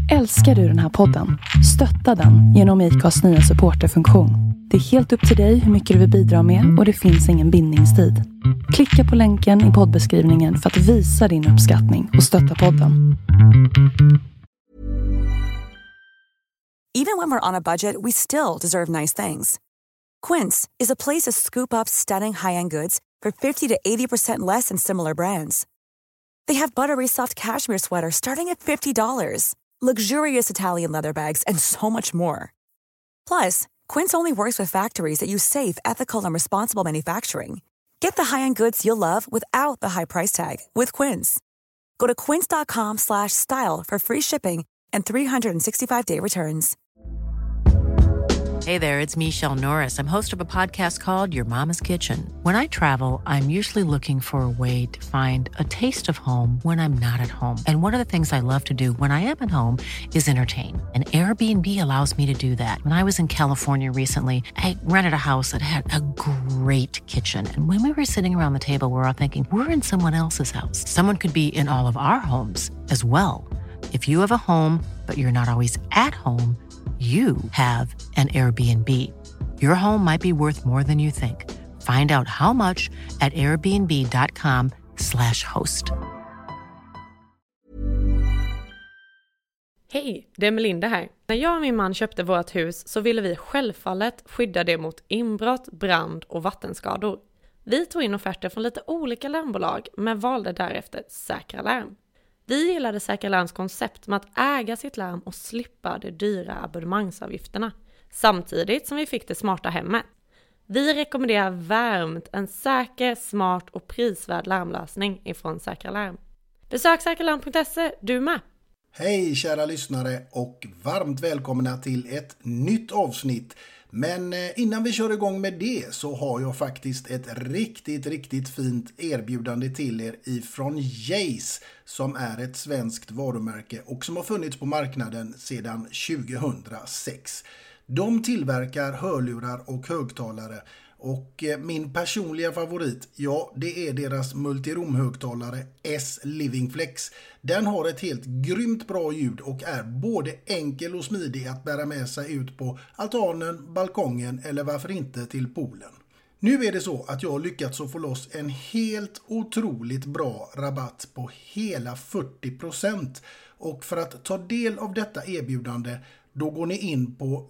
Älskar du den här podden? Stötta den genom IKAs nya supporterfunktion. Det är helt upp till dig hur mycket du vill bidra med och det finns ingen bindningstid. Klicka på länken i poddbeskrivningen för att visa din uppskattning och stötta podden. Even when we're on a budget, we still deserve nice things. Quince is a place to scoop up stunning high-end goods for 50 to 80% less than similar brands. They have buttery soft cashmere sweaters starting at $50, luxurious Italian leather bags, and so much more. Plus, Quince only works with factories that use safe, ethical, and responsible manufacturing. Get the high-end goods you'll love without the high price tag with Quince. Go to quince.com/style for free shipping and 365-day returns. Hey there, it's Michelle Norris. I'm host of a podcast called Your Mama's Kitchen. When I travel, I'm usually looking for a way to find a taste of home when I'm not at home. And one of the things I love to do when I am at home is entertain. And Airbnb allows me to do that. When I was in California recently, I rented a house that had a great kitchen. And when we were sitting around the table, we were all thinking, we're in someone else's house. Someone could be in all of our homes as well. If you have a home, but you're not always at home, you have an Airbnb. Your home might be worth more than you think. Find out how much at airbnb.com/host. Hej, det är Melinda här. När jag och min man köpte vårt hus så ville vi självfallet skydda det mot inbrott, brand och vattenskador. Vi tog in offerter från lite olika larmbolag men valde därefter Säkra Larm. Vi gillade Säkra Larms koncept med att äga sitt larm och slippa de dyra abonnemangsavgifterna. Samtidigt som vi fick det smarta hemmet. Vi rekommenderar varmt en säker, smart och prisvärd larmlösning ifrån Säkra Larm. Besök säkralarm.se, du med! Hej kära lyssnare och varmt välkomna till ett nytt avsnitt. Men innan vi kör igång med det så har jag faktiskt ett riktigt fint erbjudande till er ifrån Jace som är ett svenskt varumärke och som har funnits på marknaden sedan 2006. De tillverkar hörlurar och högtalare och min personliga favorit, ja det är deras multiroom-högtalare S Living Flex. Den har ett helt grymt bra ljud och är både enkel och smidig att bära med sig ut på altanen, balkongen eller varför inte till poolen. Nu är det så att jag har lyckats att få loss en helt otroligt bra rabatt på hela 40%. Och för att ta del av detta erbjudande då går ni in på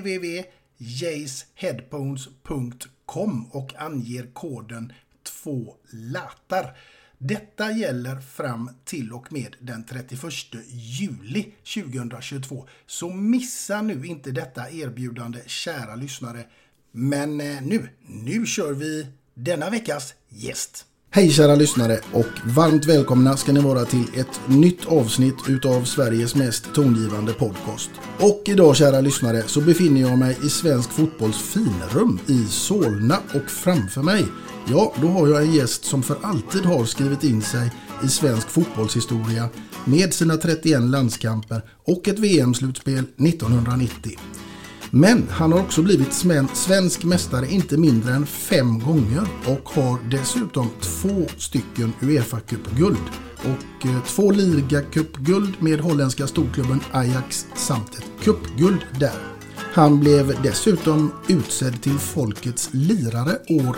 www.jaceheadphones.com och anger koden 2LATAR. Detta gäller fram till och med den 31 juli 2022. Så missa nu inte detta erbjudande, kära lyssnare. Men nu kör vi denna veckas gäst. Hej kära lyssnare och varmt välkomna ska ni vara till ett nytt avsnitt utav Sveriges mest tongivande podcast. Och idag kära lyssnare så befinner jag mig i svensk fotbolls finrum i Solna och framför mig, ja då har jag en gäst som för alltid har skrivit in sig i svensk fotbollshistoria med sina 31 landskamper och ett VM-slutspel 1990. Men han har också blivit svensk mästare inte mindre än 5 gånger och har dessutom 2 stycken UEFA-cupguld och 2 Liga-cupguld med holländska storklubben Ajax samt ett cupguld där. Han blev dessutom utsedd till folkets lirare år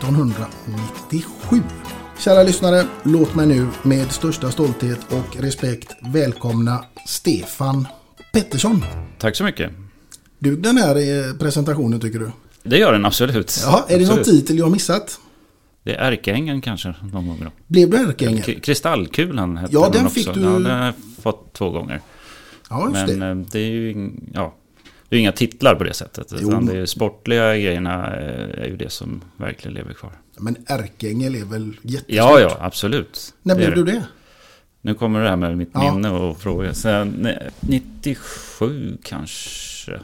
1997. Kära lyssnare, låt mig nu med största stolthet och respekt välkomna Stefan Pettersson. Tack så mycket. Du, den här presentationen tycker du? Det gör den absolut. Ja, är det någon titel jag har missat? Det är Ärkeängeln kanske någon gång då. Blev du Ärkeängeln? Kristallkulan hette ja, den fick också. Du... Ja, den har jag fått 2 gånger. Ja, just men det är ju det är inga titlar på det sättet. Utan det är sportliga grejerna är ju det som verkligen lever kvar. Men Ärkeängel är väl jättestort? Ja, absolut. När blev du det? Nu kommer det här med mitt minne och fråga. Sen 97 kanske.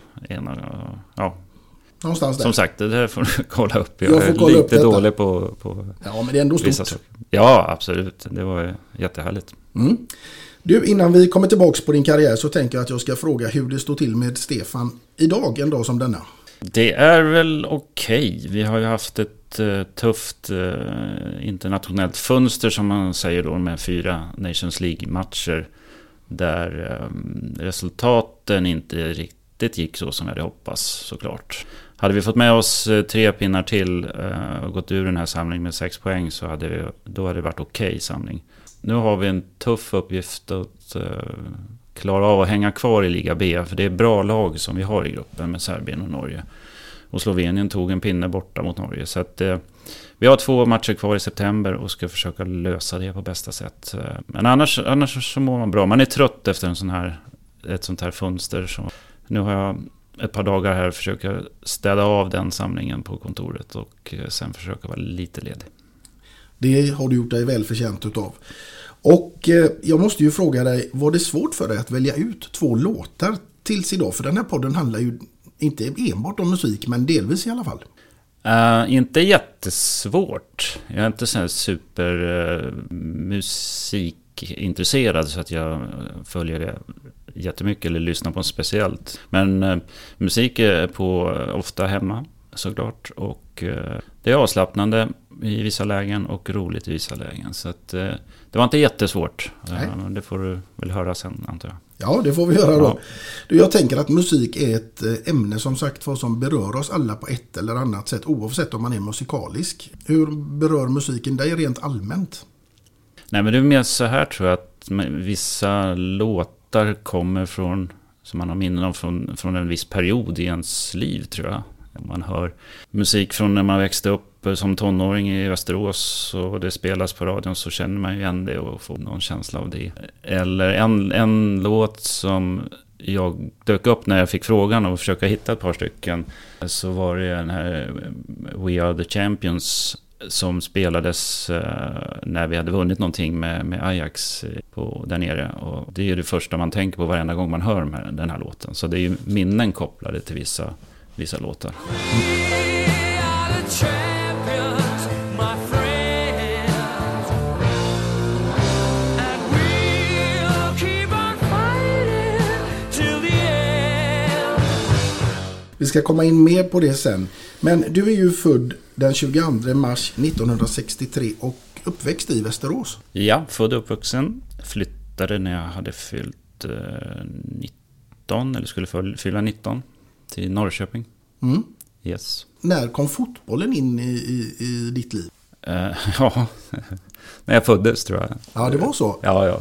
Någonstans där. Som sagt, det där får du kolla upp. Jag får är kolla lite upp dålig på ja, men det är ändå stort. Saker. Ja, absolut. Det var jättehärligt. Mm. Du, innan vi kommer tillbaka på din karriär så tänker jag att jag ska fråga hur det står till med Stefan idag, en dag som denna. Det är väl okej. Vi har ju haft ett tufft internationellt fönster som man säger då med 4 Nations League-matcher. där resultaten inte riktigt gick så som jag hade hoppats, såklart. Hade vi fått med oss 3 pinnar till och gått ur den här samlingen med 6 poäng så hade det varit okej samling. Nu har vi en tuff uppgift att klara av att hänga kvar i Liga B, för det är bra lag som vi har i gruppen med Serbien och Norge. Och Slovenien tog en pinne borta mot Norge, så att vi har 2 matcher kvar i september och ska försöka lösa det på bästa sätt. Men annars så mår man bra. Man är trött efter ett sånt här fönster. Så nu har jag ett par dagar här försöka städa av den samlingen på kontoret och sen försöka vara lite ledig. Det har du gjort dig väl förtjänt utav. Och jag måste ju fråga dig, var det svårt för dig att välja ut 2 låtar tills idag? För den här podden handlar ju inte enbart om musik, men delvis i alla fall. Inte jättesvårt. Jag är inte så här super musikintresserad så att jag följer det jättemycket eller lyssnar på något speciellt. Men musik är på ofta hemma, såklart. Och det är avslappnande i vissa lägen och roligt i vissa lägen. Så att, det var inte jättesvårt. Det får du väl höra sen, antar jag. Ja, det får vi göra då. Ja. Jag tänker att musik är ett ämne som sagt som berör oss alla på ett eller annat sätt, oavsett om man är musikalisk. Hur berör musiken dig rent allmänt? Nej, men det är mer så här, tror jag, att vissa låtar kommer från, som man har minnen av från en viss period i ens liv, tror jag. Man hör musik från när man växte upp som tonåring i Västerås och det spelas på radion, så känner man ju igen det och får någon känsla av det. Eller en låt som jag dök upp när jag fick frågan och försöka hitta ett par stycken, så var det den här We Are The Champions som spelades när vi hade vunnit någonting med Ajax där nere. Och det är det första man tänker på varenda gång man hör den här låten. Så det är ju minnen kopplade till vissa låtar. Vi ska komma in mer på det sen. Men du är ju född den 22 mars 1963 och uppväxt i Västerås. Ja, född och uppvuxen. Flyttade när jag hade fyllt 19, eller skulle fylla 19, till Norrköping. Mm. Yes. När kom fotbollen in i ditt liv? Ja, när jag föddes, tror jag. Ja, det var så. Ja.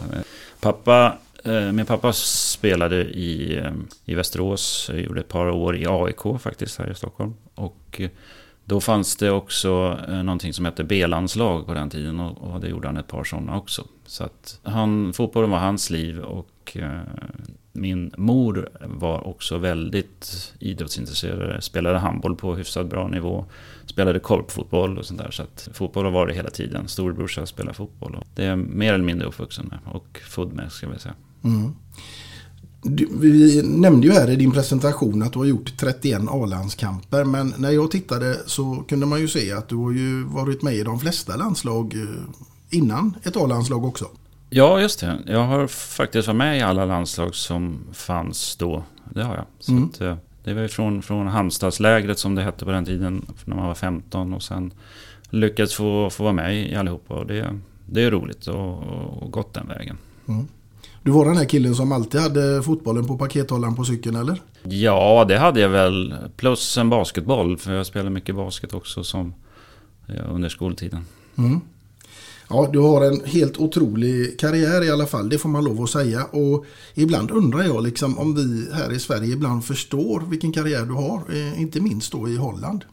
Min pappa spelade i Västerås. Jag gjorde ett par år i AIK faktiskt här i Stockholm. Och då fanns det också någonting som hette B-landslag på den tiden. Och det gjorde han ett par sådana också. Så att fotbollen var hans liv. Och min mor var också väldigt idrottsintresserad. Spelade handboll på hyfsat bra nivå. Spelade korpfotboll och sånt där. Så att fotboll har varit hela tiden. Storebrorsa spelar fotboll. Och det är mer eller mindre uppvuxen med. Och född med, ska vi säga. Mm. Vi nämnde ju här i din presentation att du har gjort 31 A-landskamper, men när jag tittade så kunde man ju se att du har ju varit med i de flesta landslag innan ett A-landslag också. Ja, just det. Jag har faktiskt varit med i alla landslag som fanns då. Det har jag. Så att, det var ju från Halmstadslägret som det hette på den tiden när man var 15 och sen lyckats få vara med i allihopa. Och det är roligt och gått den vägen. Mm. Du var den här killen som alltid hade fotbollen på pakethållaren på cykeln, eller? Ja, det hade jag väl. Plus en basketboll, för jag spelade mycket basket också under skoltiden. Mm. Ja, du har en helt otrolig karriär i alla fall, det får man lov att säga. Och ibland undrar jag liksom om vi här i Sverige ibland förstår vilken karriär du har, inte minst då i Holland.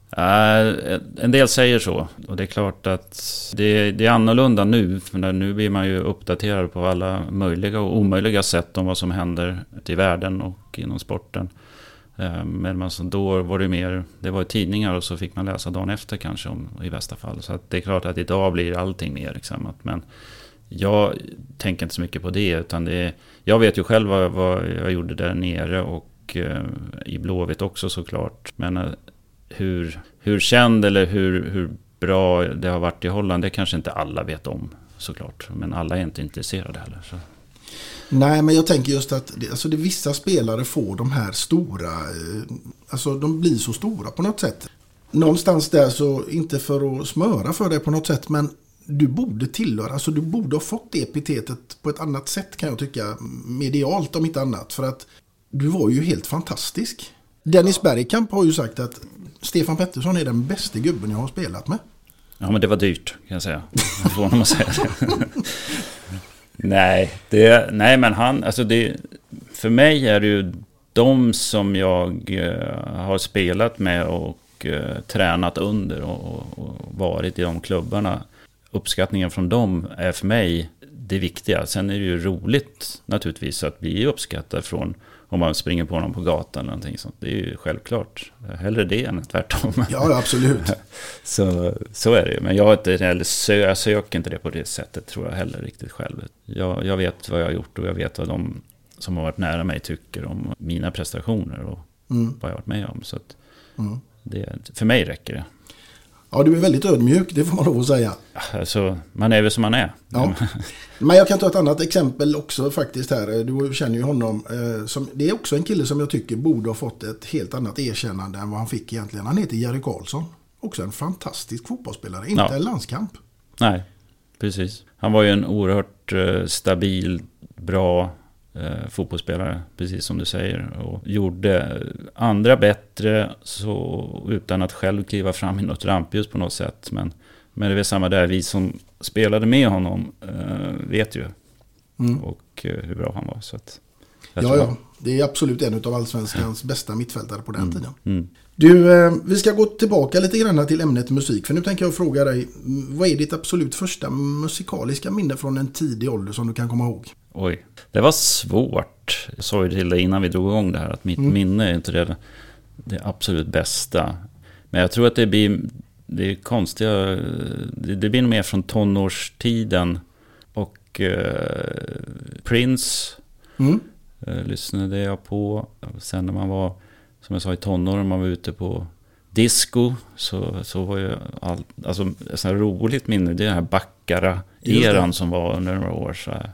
En del säger så, och det är klart att det är annorlunda nu, för nu blir man ju uppdaterad på alla möjliga och omöjliga sätt om vad som händer i världen och inom sporten. Men alltså då var det var tidningar och så fick man läsa dagen efter kanske i bästa fall. Så att det är klart att idag blir allting mer liksom, men jag tänker inte så mycket på det, utan jag vet ju själv vad jag gjorde där nere och i Blåvitt också såklart. Men hur känd eller hur bra det har varit i Holland, det kanske inte alla vet om såklart. Men alla är inte intresserade heller. Så. Nej, men jag tänker just att vissa spelare får de här stora, de blir så stora på något sätt. Någonstans där, så inte för att smöra för det på något sätt, men du borde tillhöra, alltså du borde ha fått det epitetet på ett annat sätt kan jag tycka, medialt om inte annat, för att du var ju helt fantastisk. Dennis Bergkamp har ju sagt att Stefan Pettersson är den bästa gubben jag har spelat med. Ja, men det var dyrt kan jag säga. Jag får honom att säga det. Nej, men han, alltså för mig är det ju de som jag har spelat med och tränat under och varit i de klubbarna. Uppskattningen från dem är för mig det viktiga. Sen är det ju roligt naturligtvis att vi uppskattar från om man springer på någon på gatan eller någonting sånt. Det är ju självklart. Hellre det än tvärtom. Ja, absolut. så är det ju. Men jag söker inte det på det sättet tror jag heller riktigt själv. Jag vet vad jag har gjort och jag vet vad de som har varit nära mig tycker om mina prestationer och vad jag har varit med om. Så att för mig räcker det. Ja, du är väldigt ödmjuk, det får man lov att säga. Alltså, man är väl som man är. Ja. Men jag kan ta ett annat exempel också faktiskt här. Du känner ju honom. Det är också en kille som jag tycker borde ha fått ett helt annat erkännande än vad han fick egentligen. Han heter Jerry Karlsson. Också en fantastisk fotbollsspelare, inte en landskamp. Nej, precis. Han var ju en oerhört stabil, bra fotbollsspelare, precis som du säger, och gjorde andra bättre så, utan att själv kliva fram i något rampljus på något sätt, men det är samma där, vi som spelade med honom vet ju och hur bra han var, så att det är absolut en av allsvenskans bästa mittfältare på den tiden. Du, vi ska gå tillbaka lite grann till ämnet musik, för nu tänker jag fråga dig, vad är ditt absolut första musikaliska minne från en tidig ålder som du kan komma ihåg? Oj, det var svårt. Jag sa ju till dig innan vi drog igång det här att mitt minne är inte det absolut bästa. Men jag tror att det är konstiga, det blir mer från tonårstiden och Prince lyssnade jag på. Sen när man var, som jag sa, i tonåren, man var ute på disco, så var ju alltså ett sånt här roligt minne, det är den här Baccara-eran som var under några år så här.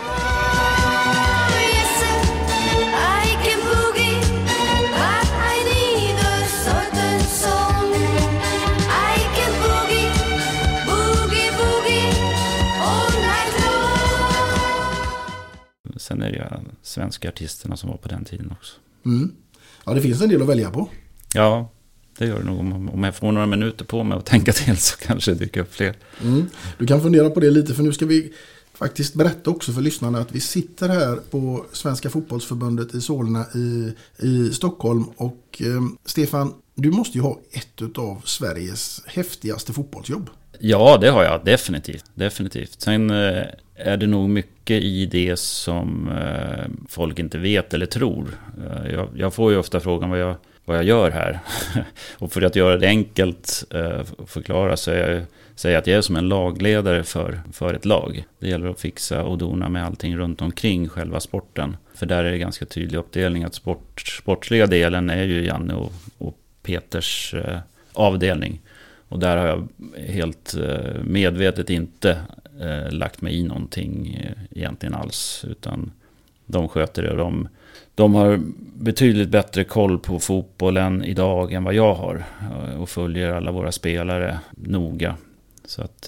Sen är det ju svenska artisterna som var på den tiden också. Ja, det finns en del att välja på. Ja, det gör det nog. Om jag får några minuter på mig att tänka till så kanske det dyker upp fler. Du kan fundera på det lite, för nu ska vi faktiskt berätta också för lyssnarna att vi sitter här på Svenska fotbollsförbundet i Solna i Stockholm. Och Stefan, du måste ju ha ett av Sveriges häftigaste fotbollsjobb. Ja, det har jag definitivt. Sen är det nog mycket i det som folk inte vet eller tror. Jag får ju ofta frågan vad jag gör här. Och för att göra det enkelt förklara så säger jag att jag är som en lagledare för ett lag. Det gäller att fixa och dona med allting runt omkring själva sporten. För där är det ganska tydlig uppdelning att sportsliga delen är ju Janne och Peters avdelning. Och där har jag helt medvetet inte lagt mig i någonting egentligen alls. Utan de sköter det. De har betydligt bättre koll på fotbollen idag än vad jag har. Och följer alla våra spelare noga. Så att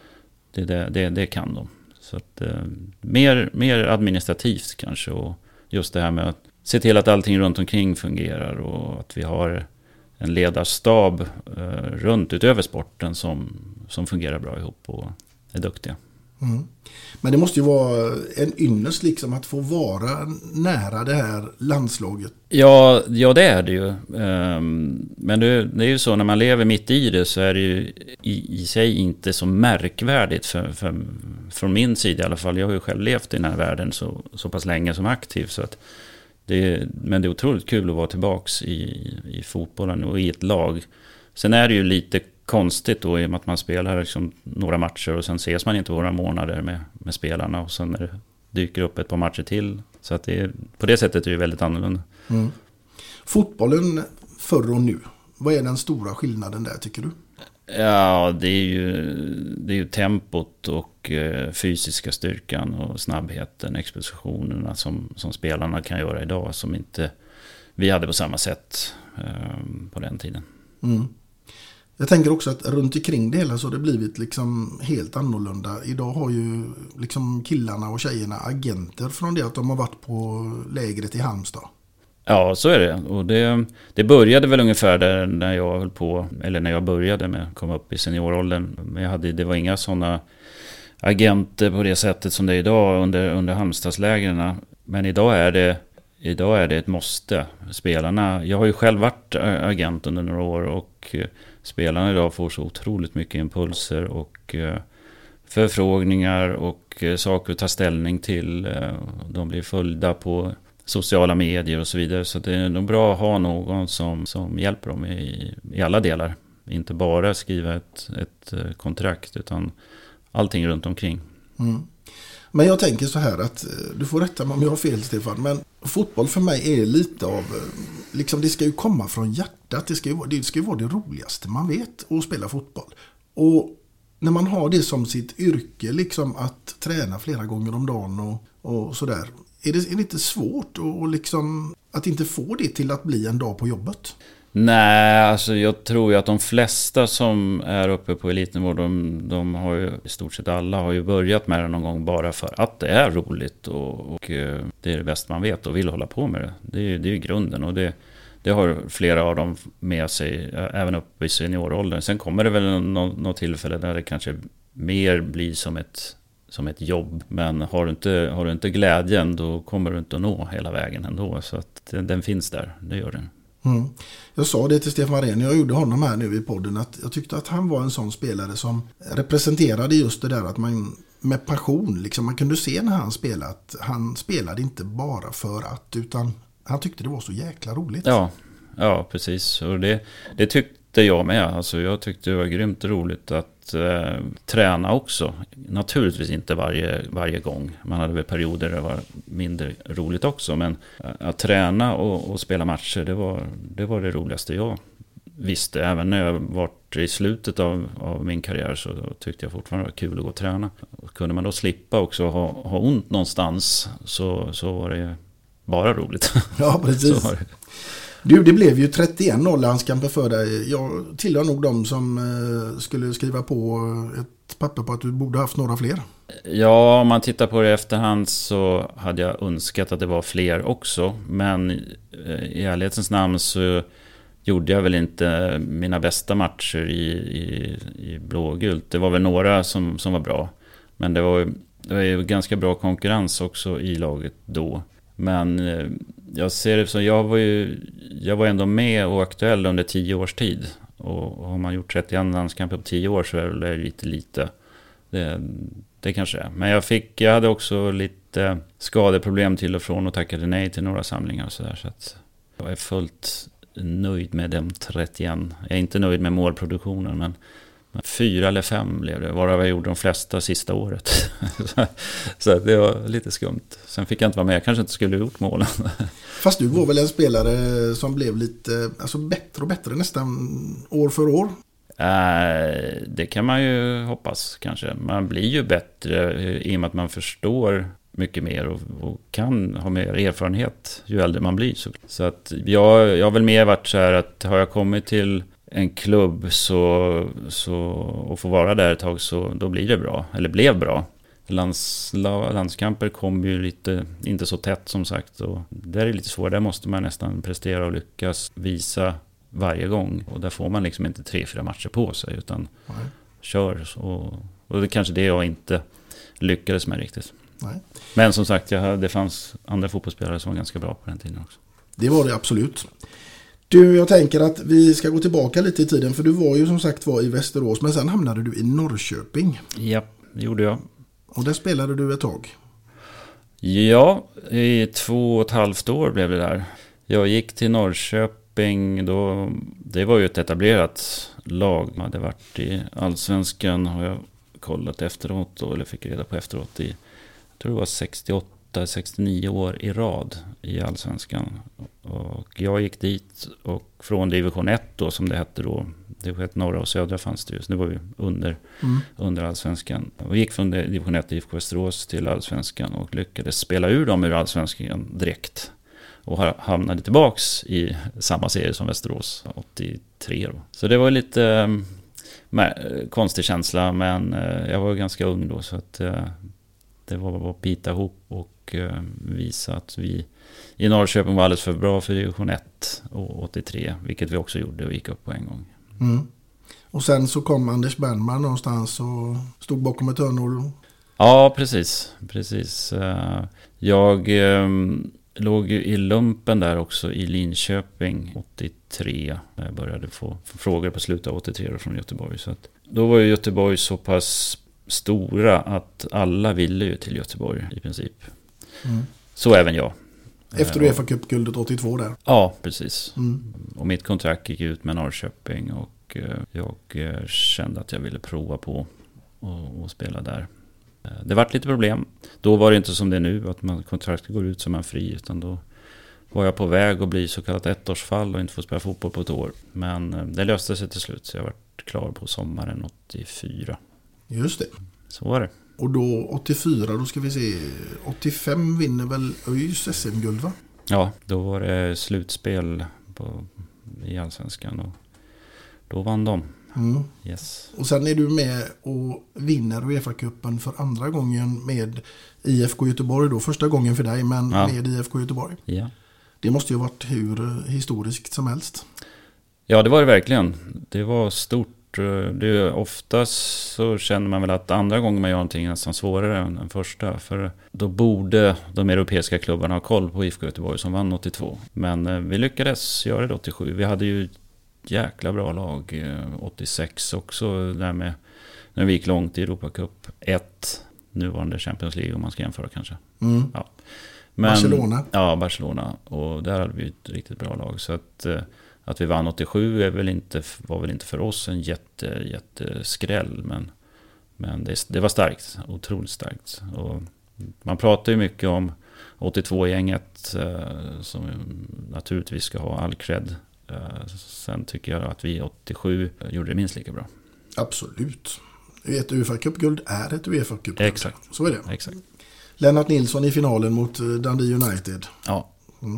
det kan de. Så att mer administrativt kanske. Och just det här med att se till att allting runt omkring fungerar. Och att vi har en ledarstab runt utöver sporten som fungerar bra ihop och är duktiga. Men det måste ju vara en ynnest liksom att få vara nära det här landslaget. Ja, det är det ju. Men det är ju så, när man lever mitt i det så är det ju i sig inte så märkvärdigt från min sida i alla fall. Jag har ju själv levt i den här världen så pass länge som aktiv, så att men det är otroligt kul att vara tillbaks i fotbollen och i ett lag. Sen är det ju lite konstigt då i och med att man spelar liksom några matcher och sen ses man inte några månader med spelarna, och sen när det dyker upp ett par matcher till. Så att på det sättet är det väldigt annorlunda. Fotbollen förr och nu, vad är den stora skillnaden där tycker du? Ja, det är ju tempot och fysiska styrkan och snabbheten, explosionerna som spelarna kan göra idag som inte vi hade på samma sätt på den tiden. Jag tänker också att runt omkring det hela så har det blivit liksom helt annorlunda. Idag har ju liksom killarna och tjejerna agenter från det att de har varit på lägret i Halmstad. Ja, så är det. Och det började väl ungefär där när jag höll på, eller när jag började med att komma upp i senioråldern. Men det var inga sådana agenter på det sättet som det är idag under Halmstadslägren. Men idag är det ett måste. Spelarna, jag har ju själv varit agent under några år och spelarna idag får så otroligt mycket impulser och förfrågningar och saker att ta ställning till. De blir följda på sociala medier och så vidare. Så det är nog bra att ha någon som hjälper dem i alla delar. Inte bara skriva ett kontrakt utan allting runt omkring. Mm. Men jag tänker så här att du får rätta mig om jag har fel, Stefan, men fotboll för mig är lite av liksom det ska ju komma från hjärtat, det ska ju vara det roligaste man vet att spela fotboll. Och när man har det som sitt yrke liksom att träna flera gånger om dagen och sådär, är det lite svårt och liksom att inte få det till att bli en dag på jobbet? Nej, alltså jag tror ju att de flesta som är uppe på elitnivå, de har ju, i stort sett alla har ju börjat med det någon gång bara för att det är roligt och det är det bästa man vet och vill hålla på med det. Det är ju grunden och det har flera av dem med sig även uppe i senioråldern. Sen kommer det väl något tillfälle där det kanske mer blir som ett jobb. Men har du inte glädjen, då kommer du inte att nå hela vägen ändå. Så att den finns där, det gör den. Mm. Jag sa det till Stefan Arén, jag gjorde honom här nu i podden, att jag tyckte att han var en sån spelare som representerade just det där att man med passion, liksom man kunde se när han spelade att han spelade inte bara för att, utan han tyckte det var så jäkla roligt. Ja, precis. Och det tyckte jag med. Alltså jag tyckte det var grymt roligt att träna också. Naturligtvis inte varje gång. Man hade väl perioder där det var mindre roligt också. Men att träna och spela matcher, det var det roligaste jag visste. Även när jag var i slutet av min karriär så tyckte jag fortfarande det var kul att gå och träna. Och kunde man då slippa också ha ont någonstans så var det bara roligt. Ja, precis. Du, det blev ju 31 landskamper för dig. Jag tillhör nog de som skulle skriva på ett papper på att du borde haft några fler. Ja, om man tittar på det i efterhand så hade jag önskat att det var fler också. Men i ärlighetens namn så gjorde jag väl inte mina bästa matcher i blågult. Det var väl några som var bra. Men det var ju ganska bra konkurrens också i laget då. Men jag ser det som jag var ändå med och aktuell under 10 års tid. Och har man gjort 31 landskamper på 10 år så är det lite. Det kanske är. Men jag hade också lite skadeproblem till och från och tackade nej till några samlingar och sådär. Så att jag är fullt nöjd med de 31. Jag är inte nöjd med målproduktionen, men 4 eller 5 blev det, varav jag gjorde de flesta sista året. Så det var lite skumt. Sen fick jag inte vara med, jag kanske inte skulle ha gjort målen. Fast du var väl en spelare som blev lite bättre och bättre nästan år för år? Det kan man ju hoppas kanske. Man blir ju bättre i och med att man förstår mycket mer och kan ha mer erfarenhet ju äldre man blir. Så att jag har väl mer varit så här att har jag kommit till en klubb så och får vara där ett tag så då blir det bra, eller blev bra. Landskamper kom ju inte så tätt som sagt och där är det lite svårt, där måste man nästan prestera och lyckas visa varje gång och där får man liksom inte 3-4 matcher på sig utan kör och det kanske det jag inte lyckades med riktigt. Nej. Men som sagt, det fanns andra fotbollsspelare som var ganska bra på den tiden också. Det var det absolut. Du, jag tänker att vi ska gå tillbaka lite i tiden för du var ju som sagt i Västerås men sen hamnade du i Norrköping. Ja, det gjorde jag. Och där spelade du ett tag? Ja, i 2,5 år blev det där. Jag gick till Norrköping då, det var ju ett etablerat lag. Jag hade varit i Allsvenskan har jag kollat efteråt då, eller fick reda på efteråt jag tror det var 68-69 år i rad i Allsvenskan. Och jag gick dit och från division 1 då som det hette då, division 1 norra och södra fanns det ju, så det var ju under Allsvenskan. Och gick från division 1 IFK Västerås till Allsvenskan och lyckades spela ur dem ur Allsvenskan direkt. Och hamnade tillbaks i samma serie som Västerås 83 då. Så det var lite konstig känsla, men jag var ganska ung då, så att det var att bita ihop och visa att vi i Norrköping var alldeles för bra för division 1 och 83, vilket vi också gjorde och gick upp på en gång. Mm. Och sen så kom Anders Bernman någonstans och stod bakom ett hörn. Ja, precis. Jag låg ju i lumpen där också i Linköping 83. Jag började få frågor på slutet av 83 från Göteborg. Så att då var ju Göteborg så pass stora att alla ville ju till Göteborg i princip. Mm. Så även jag. Efter UEFA Cup-guldet 82 där. Ja, precis. Mm. Och mitt kontrakt gick ut med Norrköping och jag kände att jag ville prova på och spela där. Det var lite problem. Då var det inte som det är nu, att kontraktet går ut som en fri, utan då var jag på väg att bli så kallat ettårsfall och inte få spela fotboll på ett år. Men det löste sig till slut, så jag var klar på sommaren 84. Just det. Så var det. Och då 84, då ska vi se, 85 vinner väl ÖIS SM-guld, va? Ja, då var det slutspel i Allsvenskan och då vann de. Mm. Yes. Och sen är du med och vinner UEFA-cupen för andra gången med IFK Göteborg då. Första gången för dig, men med IFK Göteborg. Ja. Det måste ju ha varit hur historiskt som helst. Ja, det var det verkligen. Det var stort. Oftast så känner man väl att andra gången man gör någonting är nästan svårare än den första. För då borde de europeiska klubbarna ha koll på IFK Göteborg som vann 82. Men vi lyckades göra det 87. Vi hade ju jäkla bra lag 86 också, där med när vi gick långt i Europa Cup 1, nuvarande Champions League om man ska jämföra kanske. Mm. Ja. Men, Barcelona. Ja, Barcelona, och där hade vi ett riktigt bra lag, så att vi vann 87 var väl inte för oss en jätteskräll, men det var starkt, otroligt starkt. Och man pratar ju mycket om 82-gänget som naturligtvis ska ha all cred. Sen tycker jag att vi 87 gjorde det minst lika bra. Absolut. Ett UEFA-cupguld är ett UEFA-cupguld. Exakt. Så är det. Exakt. Lennart Nilsson i finalen mot Dundee United. Ja,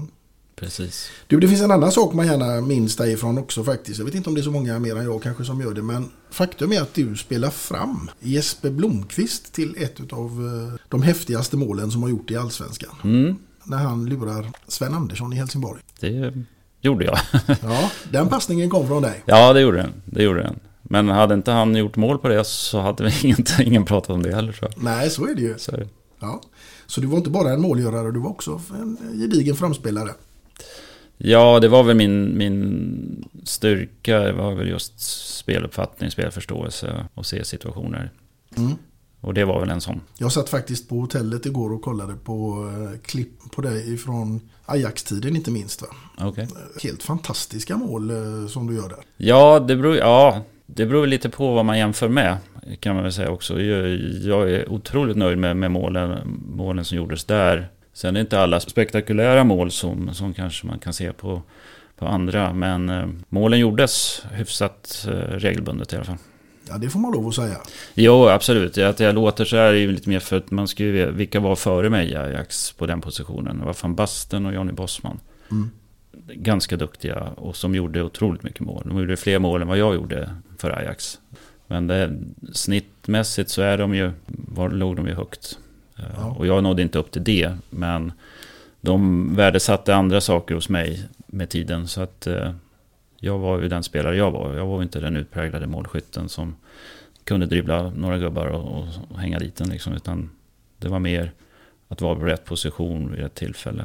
precis. Det finns en annan sak man gärna minns därifrån också faktiskt. Jag vet inte om det är så många mer än jag kanske som gör det, men faktum är att du spelar fram Jesper Blomqvist till ett av de häftigaste målen som har gjort i Allsvenskan. Mm. När han lurar Sven Andersson i Helsingborg. Det gjorde jag. Ja, den passningen kom från dig. Ja, det gjorde den. Men hade inte han gjort mål på det så hade vi ingen pratat om det heller, tror jag. Nej, så är det ju. Så är det. Ja. Så du var inte bara en målgörare, du var också en gedigen framspelare. Ja, det var väl min styrka. Det var väl just speluppfattning, spelförståelse och se situationer. Mm. Och det var väl en sån. Jag satt faktiskt på hotellet igår och kollade på klipp på dig från Ajax-tiden inte minst, va? Okay. Helt fantastiska mål som du gör där. Ja, det beror lite på vad man jämför med, kan man väl säga också. Jag är otroligt nöjd med målen som gjordes där. Sen är inte alla spektakulära mål som kanske man kan se på andra. Men målen gjordes hyfsat regelbundet i alla fall. Ja, det får man lov att säga. Jo, absolut. Att jag låter så här är ju lite mer för att man ska ju veta vilka var före mig i Ajax på den positionen. Det var Van Basten och Johnny Bosman. Mm. Ganska duktiga och som gjorde otroligt mycket mål. De gjorde fler mål än vad jag gjorde för Ajax. Men snittmässigt så låg de ju högt. Ja. Och jag nådde inte upp till det. Men de värdesatte andra saker hos mig med tiden. Så att jag var ju den spelare jag var. Jag var inte den utpräglade målskytten som kunde dribbla några gubbar och hänga dit den liksom. Utan det var mer att vara på rätt position vid rätt tillfälle.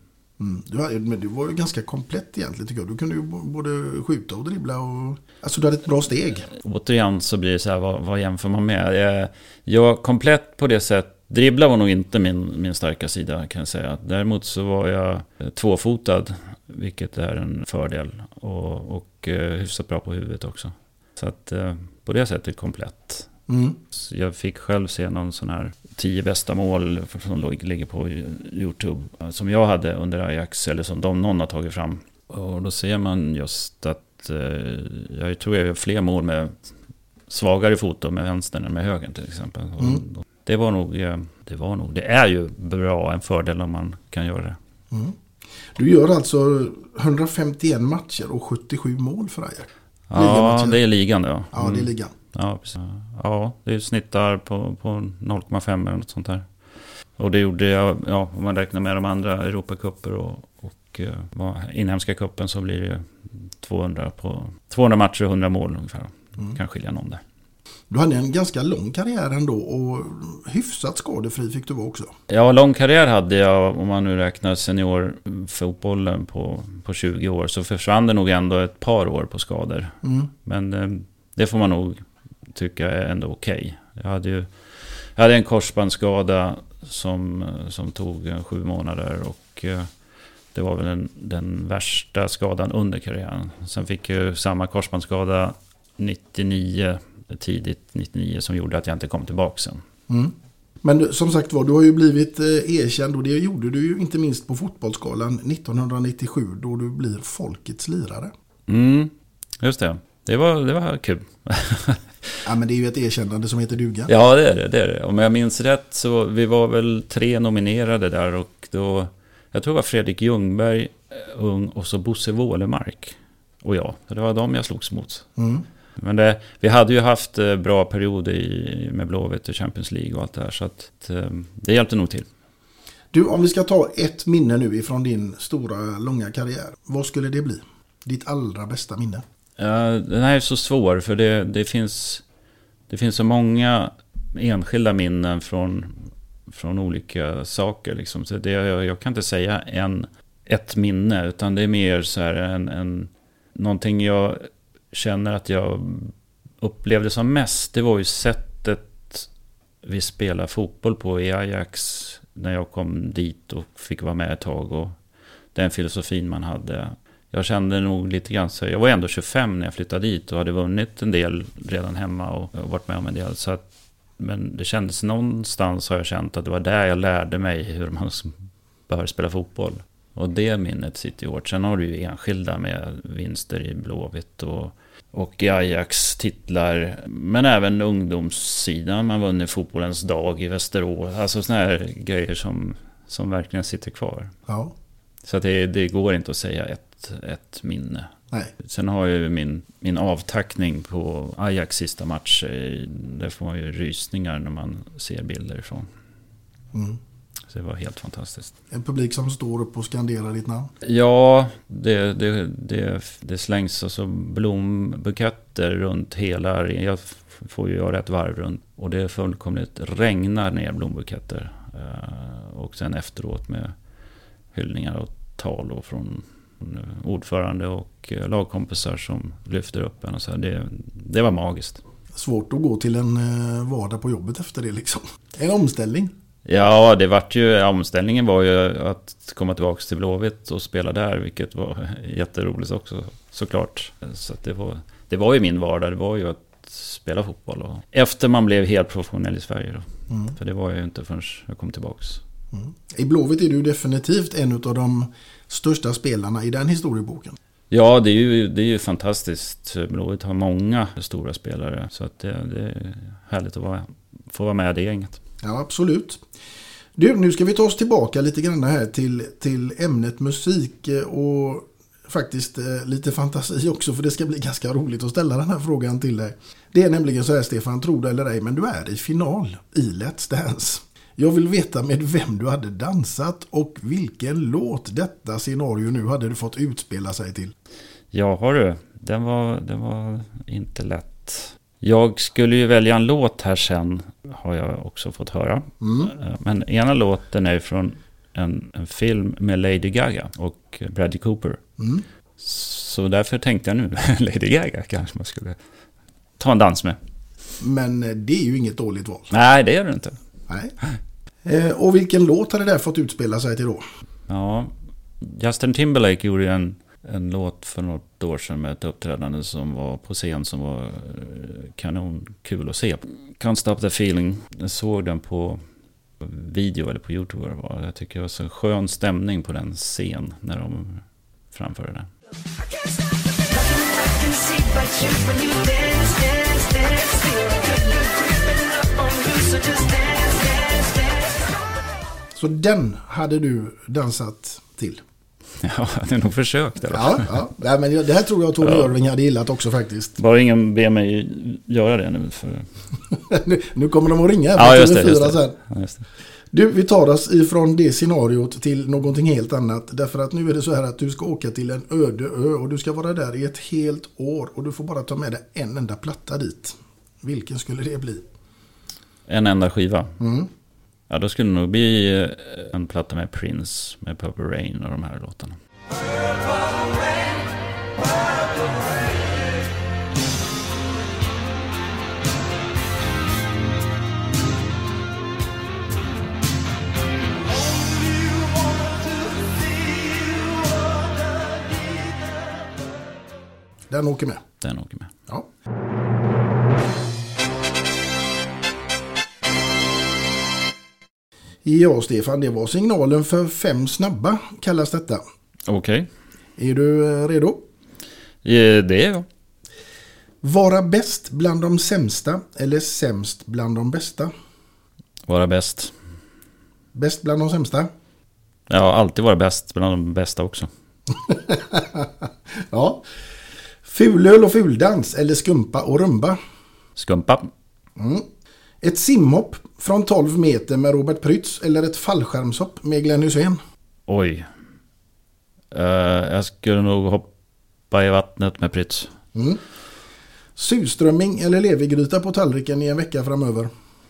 Men du var ju ganska komplett egentligen, tycker jag. Du kunde ju både skjuta och dribbla och... Alltså du hade ett bra steg. Återigen så blir det så här, vad jämför man med? Jag komplett på det sätt. Dribbla var nog inte min starka sida, kan jag säga. Däremot så var jag tvåfotad, vilket är en fördel. Och hyfsat bra på huvudet också. Så att på det sättet komplett. Mm. Jag fick själv se någon sån här 10 bästa mål som ligger på YouTube som jag hade under Ajax, eller som någon har tagit fram. Och då ser man just att jag tror jag gör fler mål med svagare foto med vänstern än med högern till exempel. Mm. Det är ju bra, en fördel om man kan göra det. Mm. Du gör alltså 151 matcher och 77 mål för Ajax. Ja, det är ligan då. Ja, det är ligan. Ja, precis. Ja, det är snittar på 0,5 eller något sånt där. Och det gjorde jag, ja, om man räknar med de andra Europacuper och inhemska kuppen, så blir det 200 matcher och 100 mål ungefär. Kan skilja någon där. Du hade en ganska lång karriär ändå och hyfsat skadefri fick du vara också. Ja, lång karriär hade jag, om man nu räknar seniorfotbollen på 20 år, så försvann det nog ändå ett par år på skador. Men det får man nog tycka är ändå okej. Jag hade en korsbandsskada som tog 7 månader och det var väl den värsta skadan under karriären. Sen fick jag samma korsbandsskada tidigt 99 som gjorde att jag inte kom tillbaka sen. Men som sagt var, du har ju blivit erkänd, och det gjorde du ju inte minst på Fotbollsgalan 1997 då du blir folkets lirare. Just det. Det var kul. Ja, men det är ju ett erkännande som heter duga. Ja, det är det. Om jag minns rätt så vi var väl 3 nominerade där, och då, jag tror det var Fredrik Ljungberg, Ung, och så Bosse Wålemark och jag. Det var dem jag slogs mot. Men vi hade ju haft bra perioder med Blåvitt och Champions League och allt det här, så att det hjälpte nog till. Du, om vi ska ta ett minne nu ifrån din stora, långa karriär, vad skulle det bli? Ditt allra bästa minne? Den här är så svår, för det finns så många enskilda minnen från olika saker liksom. Så jag kan inte säga ett minne, utan det är mer så här någonting jag känner att jag upplevde som mest. Det var ju sättet vi spelade fotboll på i Ajax när jag kom dit och fick vara med ett tag, och den filosofin man hade. Jag kände nog lite grann så. Jag var ändå 25 när jag flyttade dit och hade vunnit en del redan hemma och varit med om en del. Så att, men det kändes någonstans, har jag känt att det var där jag lärde mig hur man bör spela fotboll. Och det minnet sitter ju hårt. Sen har du ju enskilda med vinster i Blåvitt och i Ajax titlar. Men även ungdomssidan. Man vunnit fotbollens dag i Västerås. Alltså såna här grejer som verkligen sitter kvar. Ja. Så att det går inte att säga ett minne. Nej. Sen har jag ju min avtackning på Ajax sista match. Där får man ju rysningar när man ser bilder ifrån. Så det var helt fantastiskt. En publik som står upp och skanderar ditt namn? Ja, det slängs alltså blombuketter runt hela. Jag får ju göra ett varv runt. Och det fullkomligt regnar ner blombuketter. Och sen efteråt med hyllningar och tal och från ordförande och lagkompisar som lyfter upp en och så här. Det var magiskt. Svårt att gå till en vardag på jobbet efter det liksom. En omställning. Ja, omställningen var ju att komma tillbaka till Blåvitt och spela där, vilket var jätteroligt också, såklart. Så att det var ju min vardag, det var ju att spela fotboll. Och efter man blev helt professionell i Sverige då. För det var jag ju inte förrän jag kom tillbaks. I Blåvitt är du definitivt en av de största spelarna i den historieboken. Ja, det är ju fantastiskt. Blåvitt har många stora spelare, så att det är härligt att få vara med i det gänget. Ja, absolut. Du, nu ska vi ta oss tillbaka lite grann här till ämnet musik och faktiskt lite fantasi också, för det ska bli ganska roligt att ställa den här frågan till dig. Det är nämligen så här, Stefan, tro det eller ej, men du är i final i Let's Dance. Jag vill veta med vem du hade dansat och vilken låt detta scenario nu hade du fått utspela sig till. Ja, har du. Den var inte lätt. Jag skulle ju välja en låt här sen, har jag också fått höra. Men ena låten är från en film med Lady Gaga och Bradley Cooper. Så därför tänkte jag nu, Lady Gaga kanske man skulle ta en dans med. Men det är ju inget dåligt val. Nej, det är det inte. Nej. Och vilken låt hade det fått utspela sig till då? Ja, Justin Timberlake gjorde en låt för något år sedan med ett uppträdande som var på scen som var kanon kul att se. Can't Stop the Feeling. Jag såg den på video eller på YouTube. Jag tycker det var så skön stämning på den scen när de framförde den. Så den hade du dansat till? Ja, det är nog försökt. Eller? Ja. Nej, men det här tror jag Tony Irving hade gillat också faktiskt. Bara ingen ber mig göra det nu. För... nu kommer de att ringa här ja, just det. Sen. Ja, just det. Du, vi tar oss ifrån det scenariot till någonting helt annat. Därför att nu är det så här att du ska åka till en öde ö och du ska vara där i ett helt år. Och du får bara ta med dig en enda platta dit. Vilken skulle det bli? En enda skiva? Mm. Ja, då skulle det nog bli en platta med Prince, med Purple Rain och de här låtarna. Den åker med. Den åker med. Ja. Ja, Stefan, det var signalen för 5 snabba, kallas detta. Okej. Är du redo? Det är jag. Vara bäst bland de sämsta eller sämst bland de bästa? Vara bäst. Bäst bland de sämsta? Ja, alltid vara bäst bland de bästa också. Ja. Fulöl och fuldans eller skumpa och rumba? Skumpa. Mm. Ett simhopp från 12 meter med Robert Prytz eller ett fallskärmshopp med Glenn Hysén? Oj. Jag skulle nog hoppa i vattnet med Prytz. Mm. Surströmming eller levergryta på tallriken i en vecka framöver?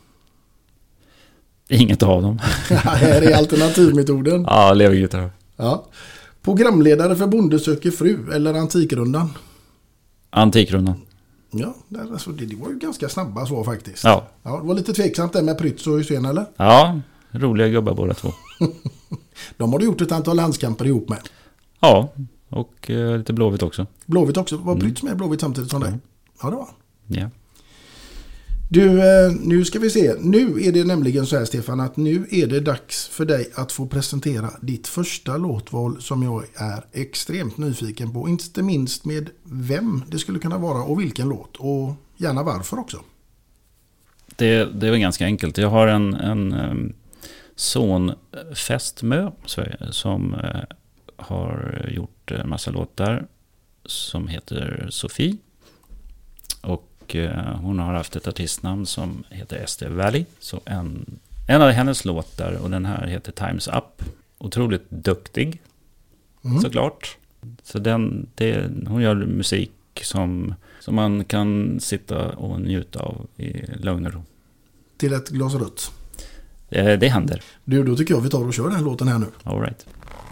Inget av dem. Här är alternativmetoden. Ja, levergryta. Ja. Programledare för Bonde söker fru eller Antikrundan? Antikrundan. Ja, alltså det var ju ganska snabba svar faktiskt. Ja. Ja, det var lite tveksamt där med Prytz och Hysén, eller? Ja, roliga gubbar båda två. De har du gjort ett antal landskamper ihop med. Ja, och lite Blåvitt också. Blåvitt också? Var Prytz med Blåvitt samtidigt som dig? Ja, det var. Ja. Du, nu ska vi se. Nu är det nämligen så här, Stefan, att nu är det dags för dig att få presentera ditt första låtval som jag är extremt nyfiken på. Inte minst med vem det skulle kunna vara och vilken låt. Och gärna varför också. Det är ganska enkelt. Jag har en son, Fästmö, som har gjort en massa låtar som heter Sofie. Och hon har haft ett artistnamn som heter Esther Valley. Så en av hennes låtar, och den här heter Time's Up. Otroligt duktig, såklart. Så hon gör musik som man kan sitta och njuta av i lugn och ro. Till ett glas rött. Det händer. Du, då tycker jag vi tar och kör den låten här nu. All right.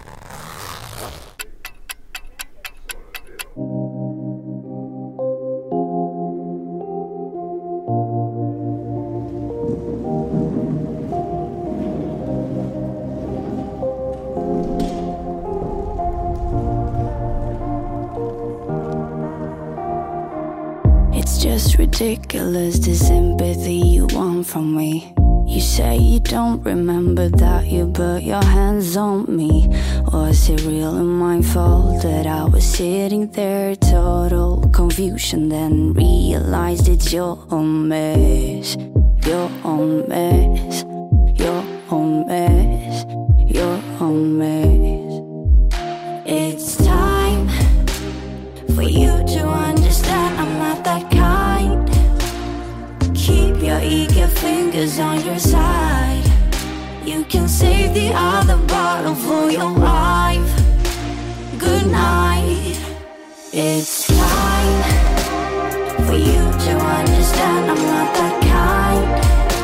Just ridiculous, the sympathy you want from me. You say you don't remember that you put your hands on me. Was it real and my fault that I was sitting there? Total confusion, then realized it's your own mess. Your own mess. Your own mess. Your own mess. It's time for you to understand I'm not that kind. Keep your eager fingers on your side. You can save the other bottle for your wife. Good night. It's time for you to understand I'm not that kind.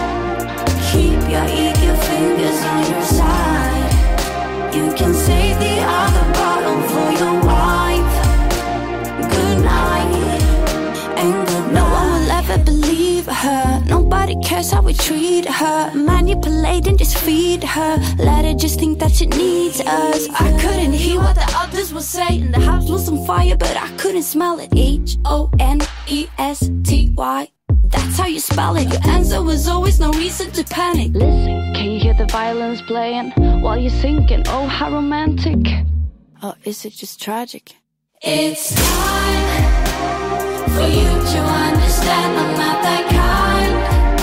Keep your eager fingers on your side. You can save the other bottle for your wife. Good night and good night. No one will ever believe her. Nobody cares how we treat her. Manipulate and just feed her. Let her just think that she needs us. I couldn't hear what the others were saying. The house was on fire but I couldn't smell it. H-O-N-E-S-T-Y. That's how you spell it. Your answer was always no reason to panic. Listen, can you hear the violins playing while you're thinking, oh how romantic? Or is it just tragic? It's time for you to understand I'm not that kind.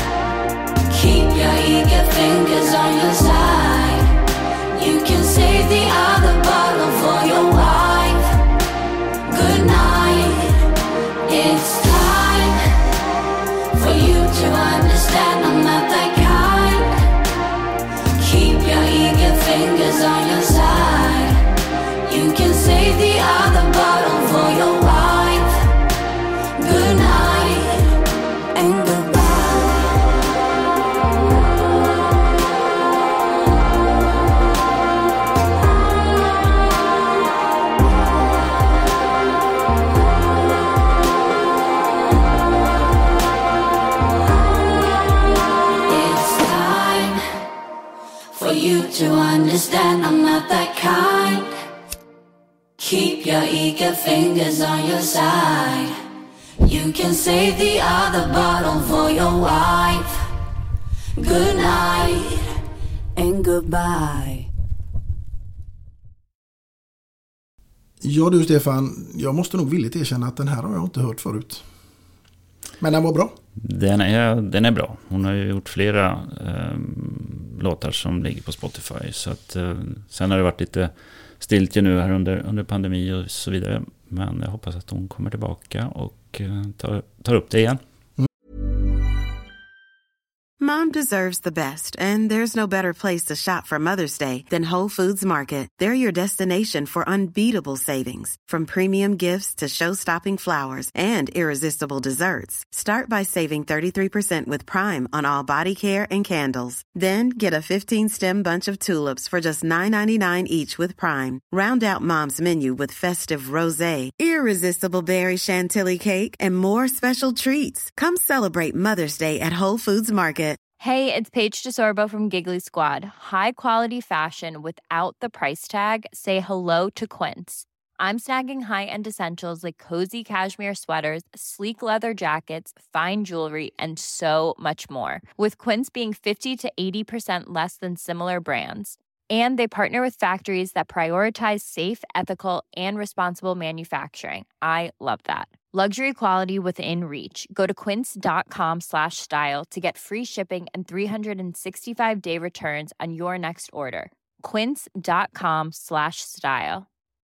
Keep your eager fingers on your side. You can save the other bottle for can save the other bottle for your wife. Good night and goodbye. It's time for you to understand I'm not that kind. Keep your eager fingers on your side. You can save the other bottle for your wife. Good night and goodbye. Ja du Stefan, jag måste nog villigt erkänna att den här har jag inte hört förut. Men den var bra. Den är bra. Hon har ju gjort flera låtar som ligger på Spotify. Så att, sen har det varit lite stiltje nu här under pandemi och så vidare. Men jag hoppas att hon kommer tillbaka och tar upp det igen. Mom deserves the best, and there's no better place to shop for Mother's Day than Whole Foods Market. They're your destination for unbeatable savings, from premium gifts to show-stopping flowers and irresistible desserts. Start by saving 33% with Prime on all body care and candles. Then get a 15-stem bunch of tulips for just $9.99 each with Prime. Round out Mom's menu with festive rosé, irresistible berry chantilly cake, and more special treats. Come celebrate Mother's Day at Whole Foods Market. Hey, it's Paige DeSorbo from Giggly Squad. High quality fashion without the price tag. Say hello to Quince. I'm snagging high-end essentials like cozy cashmere sweaters, sleek leather jackets, fine jewelry, and so much more. With Quince being 50 to 80% less than similar brands. And they partner with factories that prioritize safe, ethical, and responsible manufacturing. I love that. Luxury quality within reach. Go to quince.com/style to get free shipping and 365-day returns on your next order. Quince.com/style.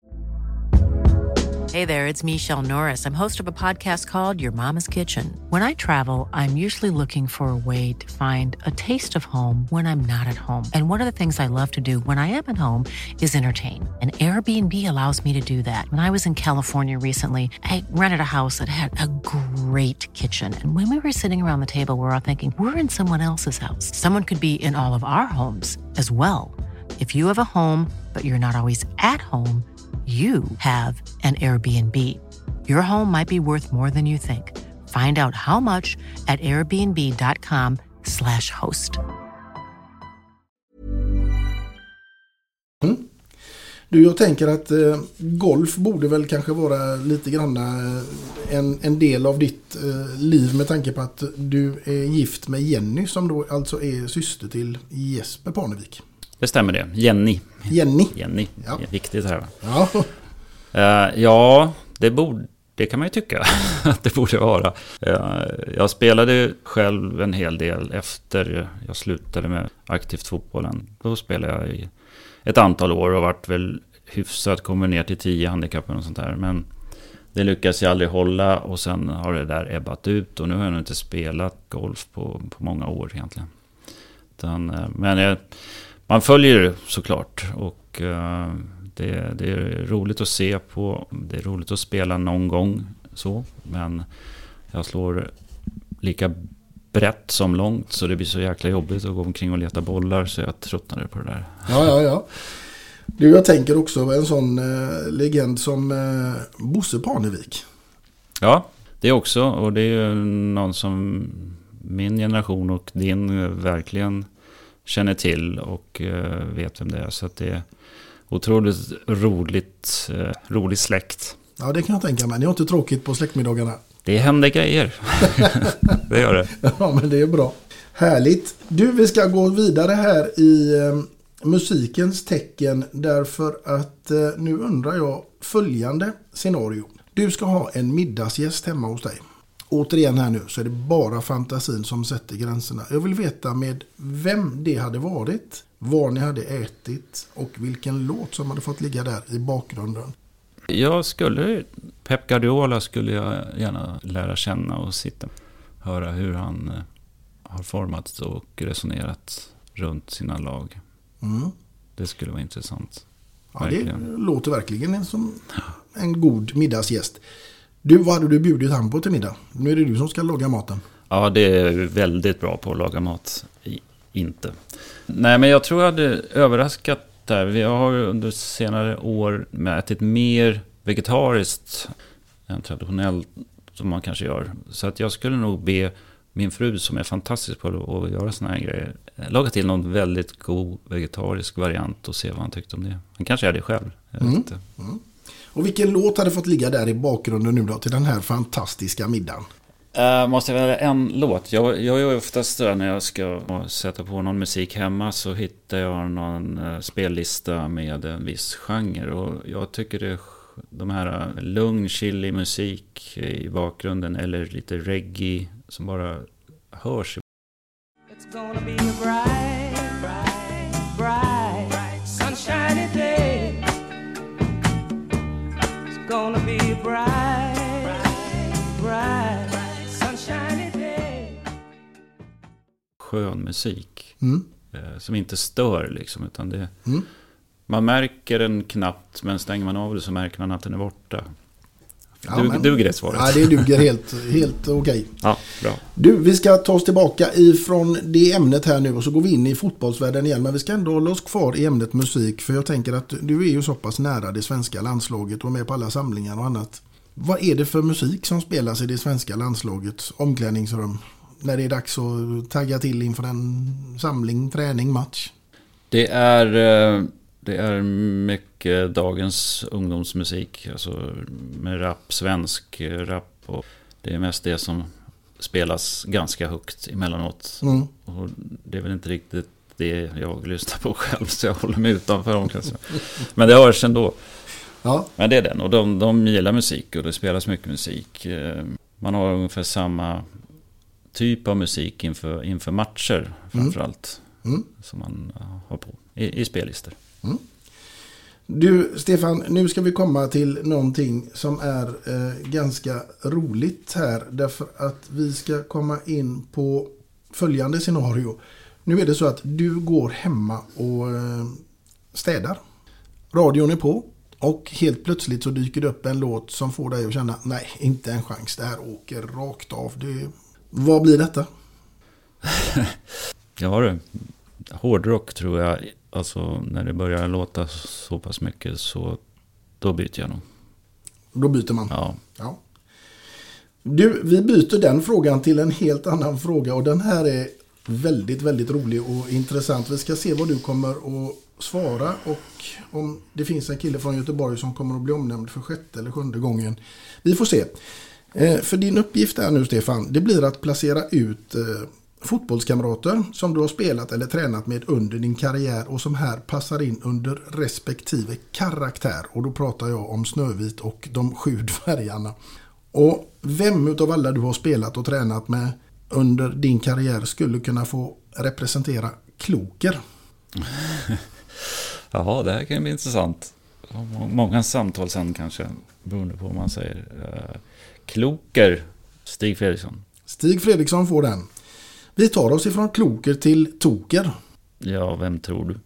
Hey there, it's Michelle Norris. I'm host of a podcast called Your Mama's Kitchen. When I travel, I'm usually looking for a way to find a taste of home when I'm not at home. And one of the things I love to do when I am at home is entertain. And Airbnb allows me to do that. When I was in California recently, I rented a house that had a great kitchen. And when we were sitting around the table, we were all thinking, we're in someone else's house. Someone could be in all of our homes as well. If you have a home, but you're not always at home, you have an Airbnb. Your home might be worth more than you think. Find out how much at airbnb.com/host. Du, jag tänker att golf borde väl kanske vara lite grann en del av ditt liv, med tanke på att du är gift med Jenny, som då alltså är syster till Jesper Parnevik. Det stämmer det. Jenny. Ja. Viktigt här, va? Ja. Ja, det kan man ju tycka att det borde vara. Jag spelade själv en hel del efter jag slutade med aktivt fotbollen. Då spelade jag i ett antal år och varit väl hyfsat, kommer ner till 10 handikappen och sånt där. Men det lyckas jag aldrig hålla, och sen har det där ebbat ut, och nu har jag nog inte spelat golf på många år egentligen. Men man följer det såklart, och det är roligt att se på. Det är roligt att spela någon gång så, men jag slår lika brett som långt, så det blir så jäkla jobbigt att gå omkring och leta bollar, så jag tröttnade på det där. Ja. Du, jag tänker också en sån legend som Bosse Parnevik. Ja, det också, och det är ju någon som min generation och din verkligen känner till och vet vem det är, så att det är otroligt rolig släkt. Ja, det kan jag tänka mig. Ni har inte tråkigt på släktmiddagarna. Det händer grejer. Det gör det. Ja, men det är bra. Härligt. Du, vi ska gå vidare här i musikens tecken, därför att nu undrar jag följande scenario. Du ska ha en middagsgäst hemma hos dig. Återigen här nu så är det bara fantasin som sätter gränserna. Jag vill veta med vem det hade varit, var ni hade ätit och vilken låt som hade fått ligga där i bakgrunden. Pep Guardiola skulle jag gärna lära känna och höra hur han har format och resonerat runt sina lag. Det skulle vara intressant. Ja, det låter verkligen som en god middagsgäst. Du, vad hade du bjudit han på till middag? Nu är det du som ska laga maten. Ja, det är väldigt bra på att laga mat. Inte. Nej, men jag tror jag hade överraskat där. Vi har under senare år ätit mer vegetariskt än traditionellt som man kanske gör. Så att jag skulle nog be min fru som är fantastisk på att göra såna här grejer laga till någon väldigt god vegetarisk variant och se vad han tyckte om det. Han kanske är det själv. Jag vet inte. Och vilken låt hade fått ligga där i bakgrunden nu då till den här fantastiska middagen? Måste jag välja en låt? Jag gör oftast där när jag ska sätta på någon musik hemma så hittar jag någon spellista med en viss genre. Och jag tycker de här lugn, chillig musik i bakgrunden eller lite reggae som bara hörs. It's gonna be a bright, bright, bright, sunshiny day. It's gonna be a bright, bright, sunshiny day. Skön musik som inte stör liksom, utan det man märker den knappt, men stänger man av det så märker man att den är borta. Duger det svaret? Ja, det duger helt okej. Ja, bra. Du, vi ska ta oss tillbaka ifrån det ämnet här nu och så går vi in i fotbollsvärlden igen. Men vi ska ändå hålla oss kvar i ämnet musik, för jag tänker att du är ju så pass nära det svenska landslaget och är med på alla samlingar och annat. Vad är det för musik som spelas i det svenska landslagets omklädningsrum när det är dags att tagga till inför en samling, träning, match? Det är mycket dagens ungdomsmusik, alltså med rap, svensk rap, och det är mest det som spelas ganska högt emellanåt. Och det är väl inte riktigt det jag lyssnar på själv, så jag håller mig utanför omklädningsrummet. Men det hörs ändå. Ja. Men det är den, och de gillar musik och det spelas mycket musik. Man har ungefär samma typ av musik inför matcher framförallt som man har på i spellistor. Du, Stefan, nu ska vi komma till någonting som är ganska roligt här, därför att vi ska komma in på följande scenario. Nu är det så att du går hemma och städar. Radion är på och helt plötsligt så dyker det upp en låt som får dig att känna, nej, inte en chans, det här åker rakt av. Vad blir detta? Ja, det hårdrock tror jag. Alltså när det börjar låta så pass mycket så då byter jag nog. Då byter man? Ja. Du, vi byter den frågan till en helt annan fråga, och den här är väldigt, väldigt rolig och intressant. Vi ska se vad du kommer att svara, och om det finns en kille från Göteborg som kommer att bli omnämnd för 6:e eller 7:e gången. Vi får se. För din uppgift är nu, Stefan, det blir att placera ut fotbollskamrater som du har spelat eller tränat med under din karriär och som här passar in under respektive karaktär. Och då pratar jag om Snövit och de 7 dvärgarna. Och vem utav alla du har spelat och tränat med under din karriär skulle kunna få representera Kloker? Jaha, det här kan bli intressant. Många samtal sen kanske, beroende på vad man säger. Kloker, Stig Fredriksson. Stig Fredriksson får den. Vi tar oss ifrån Kloker till Toker. Ja, vem tror du?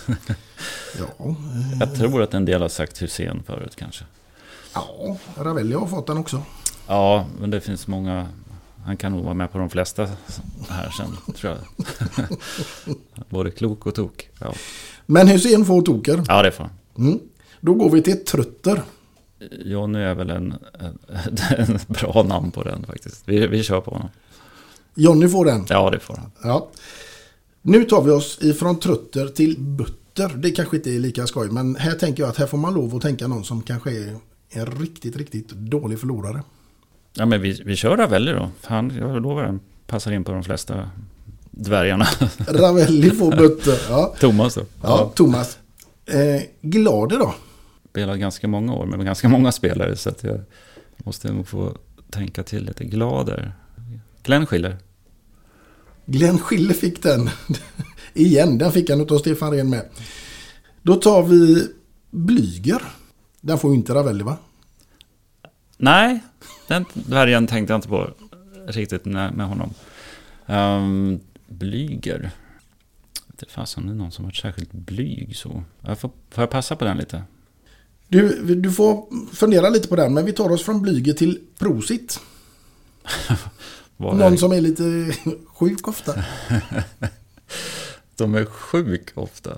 Jag tror att en del har sagt Hussein förut kanske. Ja, Ravelli har fått den också. Ja, men det finns många. Han kan nog vara med på de flesta här sen, tror jag. Både klok och tok. Ja. Men Hussein får Toker. Ja, det får han. Då går vi till Trutter. Johnny är väl en bra namn på den faktiskt. Vi kör på honom. Johnny får den. Ja, det får han. Ja. Nu tar vi oss ifrån Trutter till Butter. Det kanske inte är lika skoj, men här tänker jag att här får man lov att tänka någon som kanske är en riktigt, riktigt dålig förlorare. Ja, men vi kör Ravelli då. Jag lovar, den passar in på de flesta dvärgarna. Ravelli får Butter. Ja. Thomas då. Ja, Thomas. Glade då? Spelat ganska många år med ganska många spelare, så att jag måste nog få tänka till lite. Glader. Glenn Schiller. Glenn Schiller fick den. Igen, den fick han utav Stefan Rehn med. Då tar vi Blyger. Den får ju inte Ravelli, va? Nej, den dvärgen tänkte jag inte på riktigt med honom. Blyger. Det fanns någon som var särskilt blyg så. Får jag passa på den lite? Du får fundera lite på den, men vi tar oss från blyge till prosit. Någon som är lite sjuk ofta. De är sjuk ofta.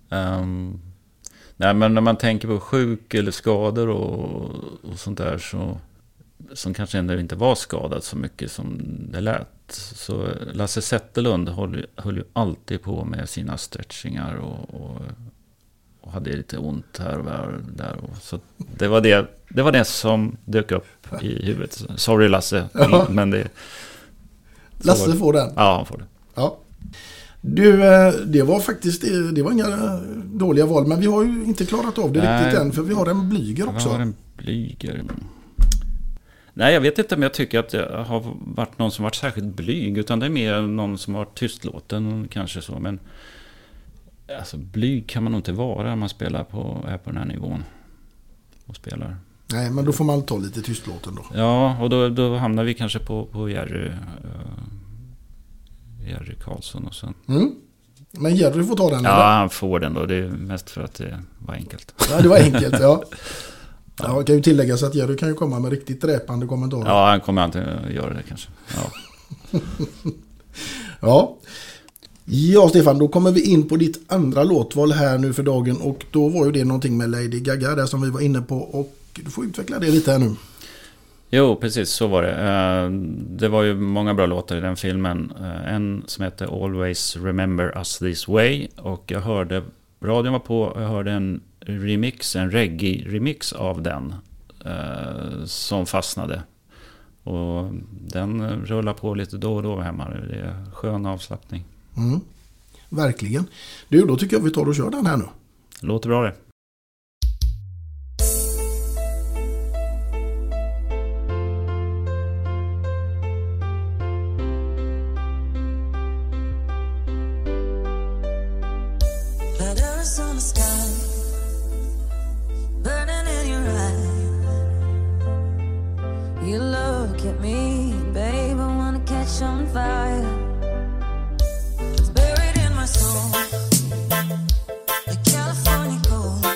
Nej, men när man tänker på sjuk eller skador och sånt där som kanske ändå inte var skadad så mycket som det lät. Så Lasse Zetterlund höll ju alltid på med sina stretchingar och hade lite ont här och där. Så det var det som dök upp i huvudet. Sorry Lasse, men det... Lasse får den. Ja, han får det. Ja. Du, det var inga dåliga val, men vi har ju inte klarat av det riktigt än, för vi har en blyger också. Vi har en blyger. Nej, jag vet inte om jag tycker att det har varit någon som varit särskilt blyg, utan det är mer någon som har varit tystlåten kanske så, men alltså blyg kan man nog inte vara när man spelar på den här nivån och spelar. Nej, men då får man ta lite tystlåten då. Ja, och då hamnar vi kanske på Jerry Karlsson och sen. Men Jerry får ta den. Ja, eller? Han får den då. Det är mest för att det var enkelt. Ja, det var enkelt, ja. Ja, jag kan ju tillägga så att Jerry kan ju komma med riktigt dräpande kommentarer. Ja, han kommer alltid göra det kanske. Ja. Ja, Stefan, då kommer vi in på ditt andra låtval här nu för dagen, och då var ju det någonting med Lady Gaga där som vi var inne på, och du får utveckla det lite här nu. Jo, precis så var det. Det var ju många bra låtar i den filmen. En som heter Always Remember Us This Way, och jag hörde, radion var på, jag hörde en reggae-remix av den som fastnade. Och den rullar på lite då och då hemma. Det är skön avslappning. Verkligen. Du, då tycker jag vi tar och kör den här nu. Låter bra det. You look at me, babe, I wanna catch on fire. It's buried in my soul, the California gold.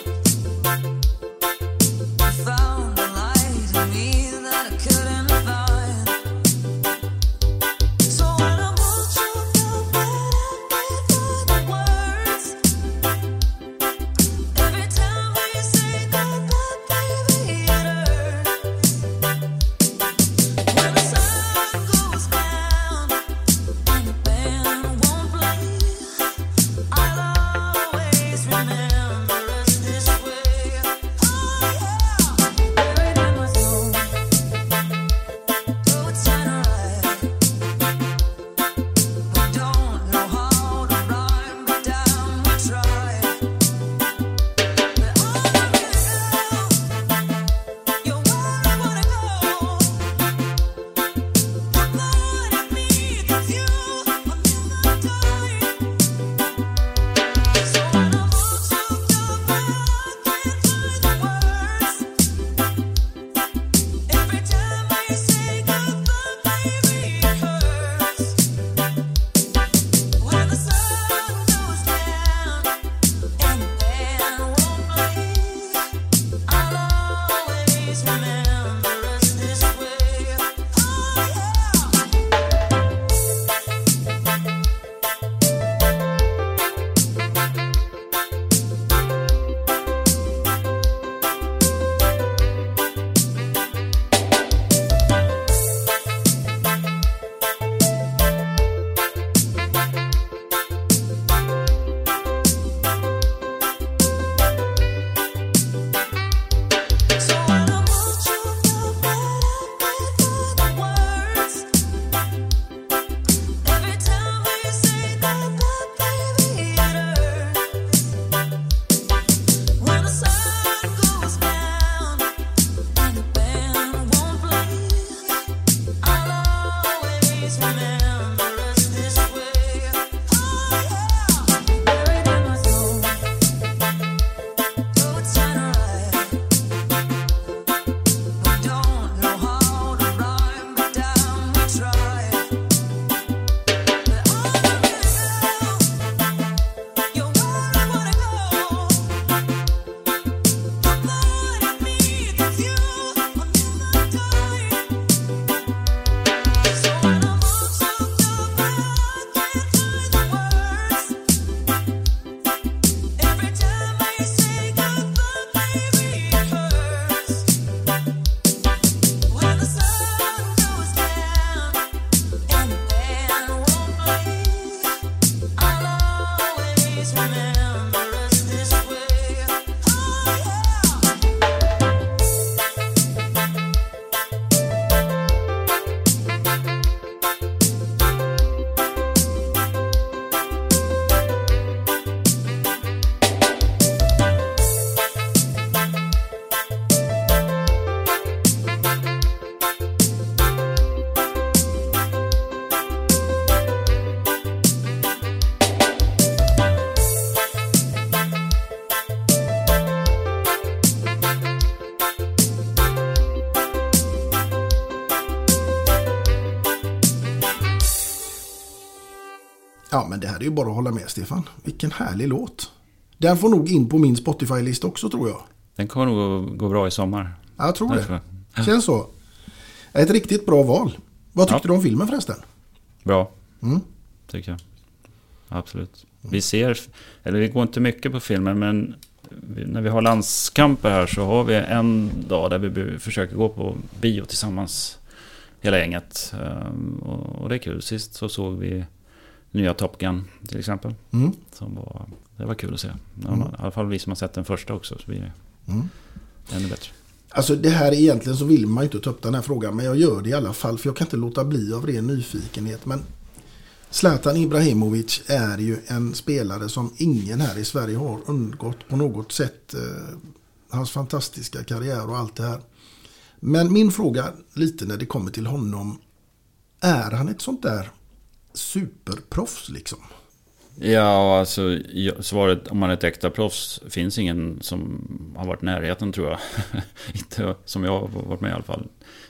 Ja, men det här är ju bara att hålla med, Stefan. Vilken härlig låt. Den får nog in på min Spotify-lista också, tror jag. Den kommer nog gå bra i sommar. Ja, jag tror det. Känns så. Ett riktigt bra val. Vad tyckte du om filmen förresten? Bra, tycker jag. Absolut. Vi går inte mycket på filmen, men när vi har landskamper här så har vi en dag där vi försöker gå på bio tillsammans, hela gänget. Och det är kul. Sist så såg vi nya Top Gun till exempel. Det var kul att se. I alla fall vi som har sett den första också, så blir det ännu bättre. Alltså det här egentligen så vill man ju inte ta upp den här frågan, men jag gör det i alla fall, för jag kan inte låta bli av ren nyfikenhet. Men Zlatan Ibrahimovic är ju en spelare som ingen här i Sverige har undgått på något sätt. Hans fantastiska karriär och allt det här. Men min fråga lite när det kommer till honom, är han ett sånt där superproffs liksom? Ja, alltså svaret om man är ett äkta proffs finns ingen som har varit närheten, tror jag. Inte som jag har varit med i alla fall.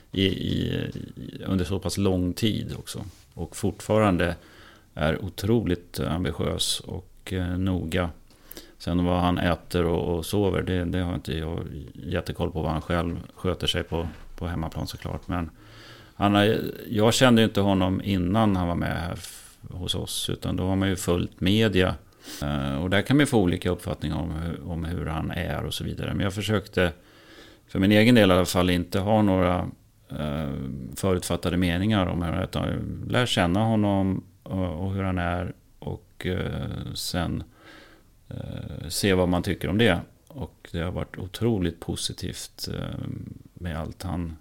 Under så pass lång tid också. Och fortfarande är otroligt ambitiös och noga. Sen vad han äter och sover, det har inte jag jättekoll på, vad han själv sköter sig på hemmaplan såklart. Men jag kände inte honom innan han var med här hos oss, utan då har man ju följt media. Och där kan man få olika uppfattningar om hur han är och så vidare. Men jag försökte, för min egen del i alla fall, inte ha några förutfattade meningar om hur han är, utan lär känna honom och hur han är, och sen se vad man tycker om det. Och det har varit otroligt positivt med allt han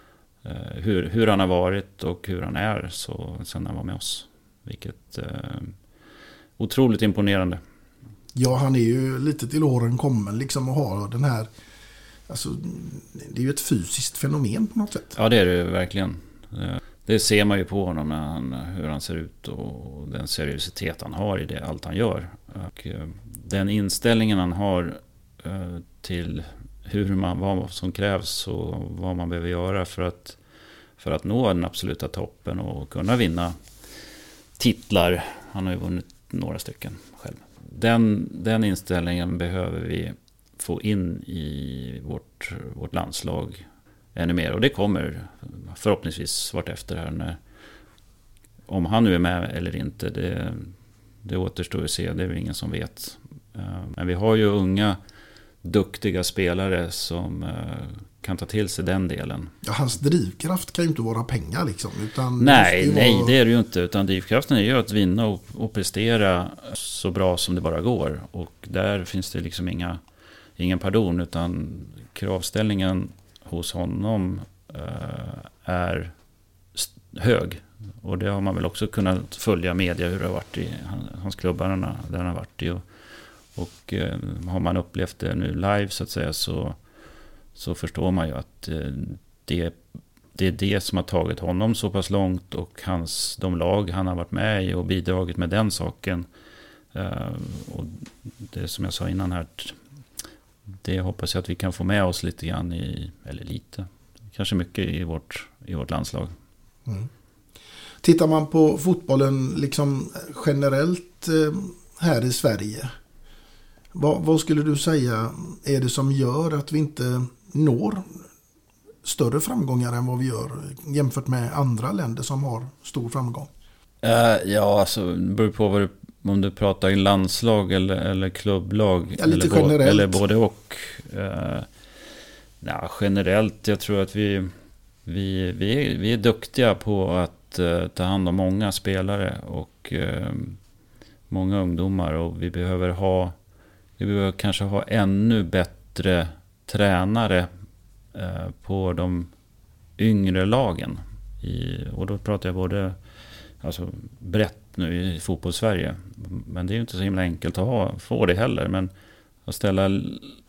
hur han har varit och hur han är så sen han var med oss. Vilket otroligt imponerande. Ja, han är ju lite till åren kommen liksom, och har den här, alltså det är ju ett fysiskt fenomen på något sätt. Ja, det är det verkligen. Det ser man ju på honom hur han ser ut och den seriositet han har i det, allt han gör. Och den inställningen han har till vad som krävs och vad man behöver göra för att nå den absoluta toppen och kunna vinna titlar. Han har ju vunnit några stycken själv. Den inställningen behöver vi få in i vårt landslag ännu mer. Och det kommer förhoppningsvis vart efter här. Om han nu är med eller inte, det återstår att se. Det är väl ingen som vet. Men vi har ju unga, duktiga spelare som kan ta till sig den delen. Ja, hans drivkraft kan ju inte vara pengar liksom. Utan nej, det är det ju inte. Utan drivkraften är ju att vinna och prestera så bra som det bara går. Och där finns det liksom ingen pardon, utan kravställningen hos honom är hög. Och det har man väl också kunnat följa media hur det har varit i hans klubbarna där han har varit i. Och har man upplevt det nu live så att säga, så förstår man ju att det är det som har tagit honom så pass långt, och de lag han har varit med i och bidragit med den saken. Och det som jag sa innan här, det hoppas jag att vi kan få med oss lite grann eller lite, kanske mycket i vårt landslag. Mm. Tittar man på fotbollen liksom generellt här i Sverige, vad skulle du säga är det som gör att vi inte når större framgångar än vad vi gör jämfört med andra länder som har stor framgång? Ja, alltså det beror på om du pratar i landslag eller klubblag, ja, lite generellt. Eller både och. Generellt, jag tror att vi är duktiga på att ta hand om många spelare och många ungdomar, och vi behöver kanske ha ännu bättre tränare på de yngre lagen. Och då pratar jag både brett nu i fotbollssverige. Men det är ju inte så himla enkelt att få det heller. Men att ställa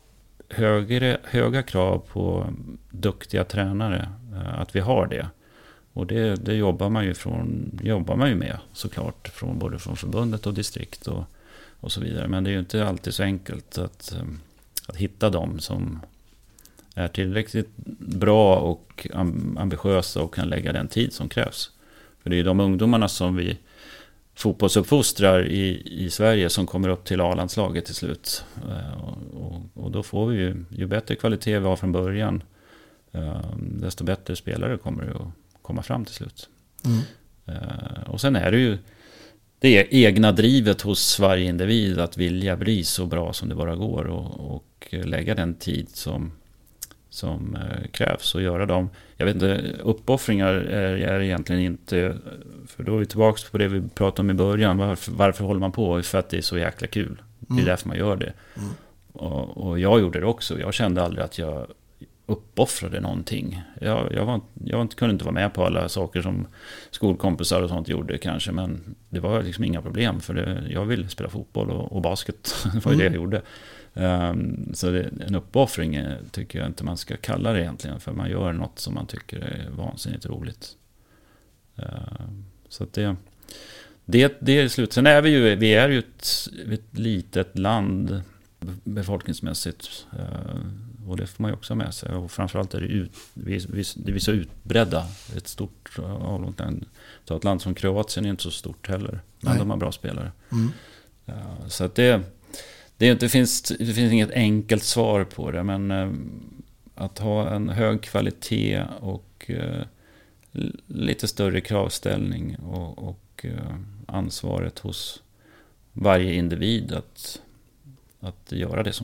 höga krav på duktiga tränare, att vi har det. Och det jobbar man ju med såklart, både från förbundet och distrikt och så vidare. Men det är ju inte alltid så enkelt att hitta dem som är tillräckligt bra och ambitiösa och kan lägga den tid som krävs. För det är ju de ungdomarna som vi fotbollsuppfostrar i Sverige som kommer upp till A-landslaget till slut. Och då får vi ju bättre kvalitet vi har från början, desto bättre spelare kommer det att komma fram till slut. Och sen är det ju det egna drivet hos varje individ att vilja bli så bra som det bara går och lägga den tid som krävs och göra dem. Jag vet inte, uppoffringar är egentligen inte, för då är vi tillbaka på det vi pratade om i början. Varför håller man på? För att det är så jäkla kul. Det är därför man gör det. Och jag gjorde det också. Jag kände aldrig att jag uppoffrade någonting. Jag kunde inte vara med på alla saker som skolkompisar och sånt gjorde kanske, men det var liksom inga problem för jag ville spela fotboll och basket. Det var ju det jag gjorde. Så en uppoffring tycker jag inte man ska kalla det egentligen, för man gör något som man tycker är vansinnigt roligt. Så att det är slut. Sen är vi är ju ett litet land befolkningsmässigt, och det får man ju också med sig, och framförallt är vi är så utbredda, ett stort avlångt land. Så ett land som Kroatien är inte så stort heller, men de har bra spelare. Så att det finns inget enkelt svar på det, men att ha en hög kvalitet och lite större kravställning och ansvaret hos varje individ att göra det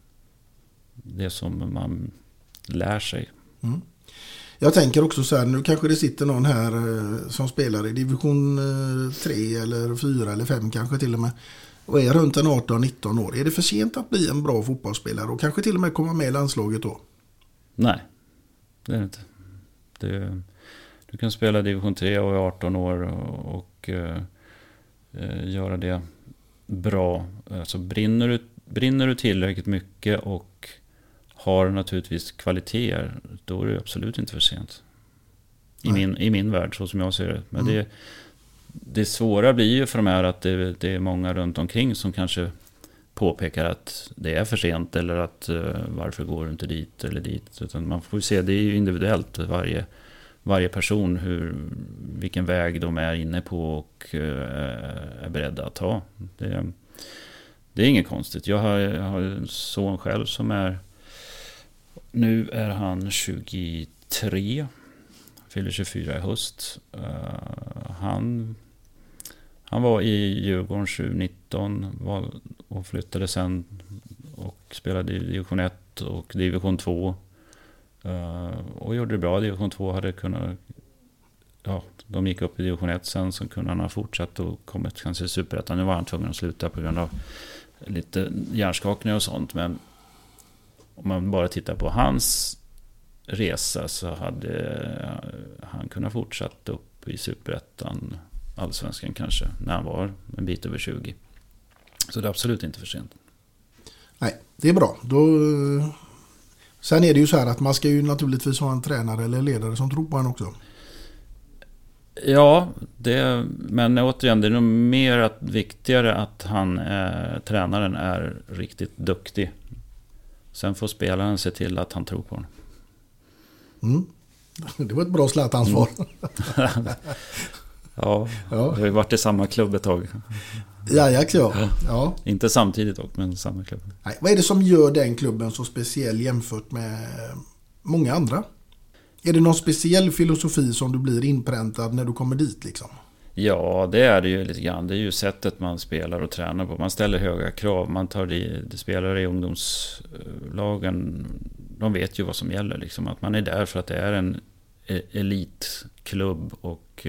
som man lär sig. Jag tänker också så här, nu kanske det sitter någon här som spelar i division 3 eller 4 eller 5 kanske till och med, och är runt en 18-19 år. Är det för sent att bli en bra fotbollsspelare och kanske till och med komma med i landslaget då? Nej, det är det inte. Du kan spela division 3 och är 18 år och göra det bra. Alltså brinner du tillräckligt mycket och har naturligtvis kvaliteter, då är det absolut inte för sent. I min värld, så som jag ser det. Men det svåra blir ju för de här att det är många runt omkring som kanske påpekar att det är för sent, eller att varför går du inte dit eller dit. Utan man får ju se, det är ju individuellt, varje person, vilken väg de är inne på och är beredda att ta. Det är inget konstigt. Jag har en son själv som nu är han 23, fyller 24 i höst. Han var i Djurgården 2019 och flyttade sen och spelade i division 1 och division 2. Och gjorde det bra. Division 2 hade kunnat... Ja, de gick upp i division 1 sen, så kunde han ha fortsatt och kommit kanske i Superettan. Nu var han tvungen att sluta på grund av lite hjärnskakningar och sånt. Men om man bara tittar på hans resa så hade han kunnat fortsatt upp i Superettan, Allsvenskan kanske, när han var en bit över 20. Så det är absolut inte för sent. Nej, det är bra. Sen är det ju så här att man ska ju naturligtvis ha en tränare eller ledare som tror på han också. Ja, men återigen, det är nog mer viktigare att tränaren är riktigt duktig. Sen får spelaren se till att han tror på honom. Det var ett bra slätansvar. Ja, vi har ju varit i samma klubb ett tag. Ja. Inte samtidigt dock, men samma klubb. Nej, vad är det som gör den klubben så speciell jämfört med många andra? Är det någon speciell filosofi som du blir inpräntad när du kommer dit liksom? Ja, det är det ju lite grann. Det är ju sättet man spelar och tränar på. Man ställer höga krav. Man tar det spelare i ungdomslagen. De vet ju vad som gäller liksom. Att man är där för att det är en elitklubb och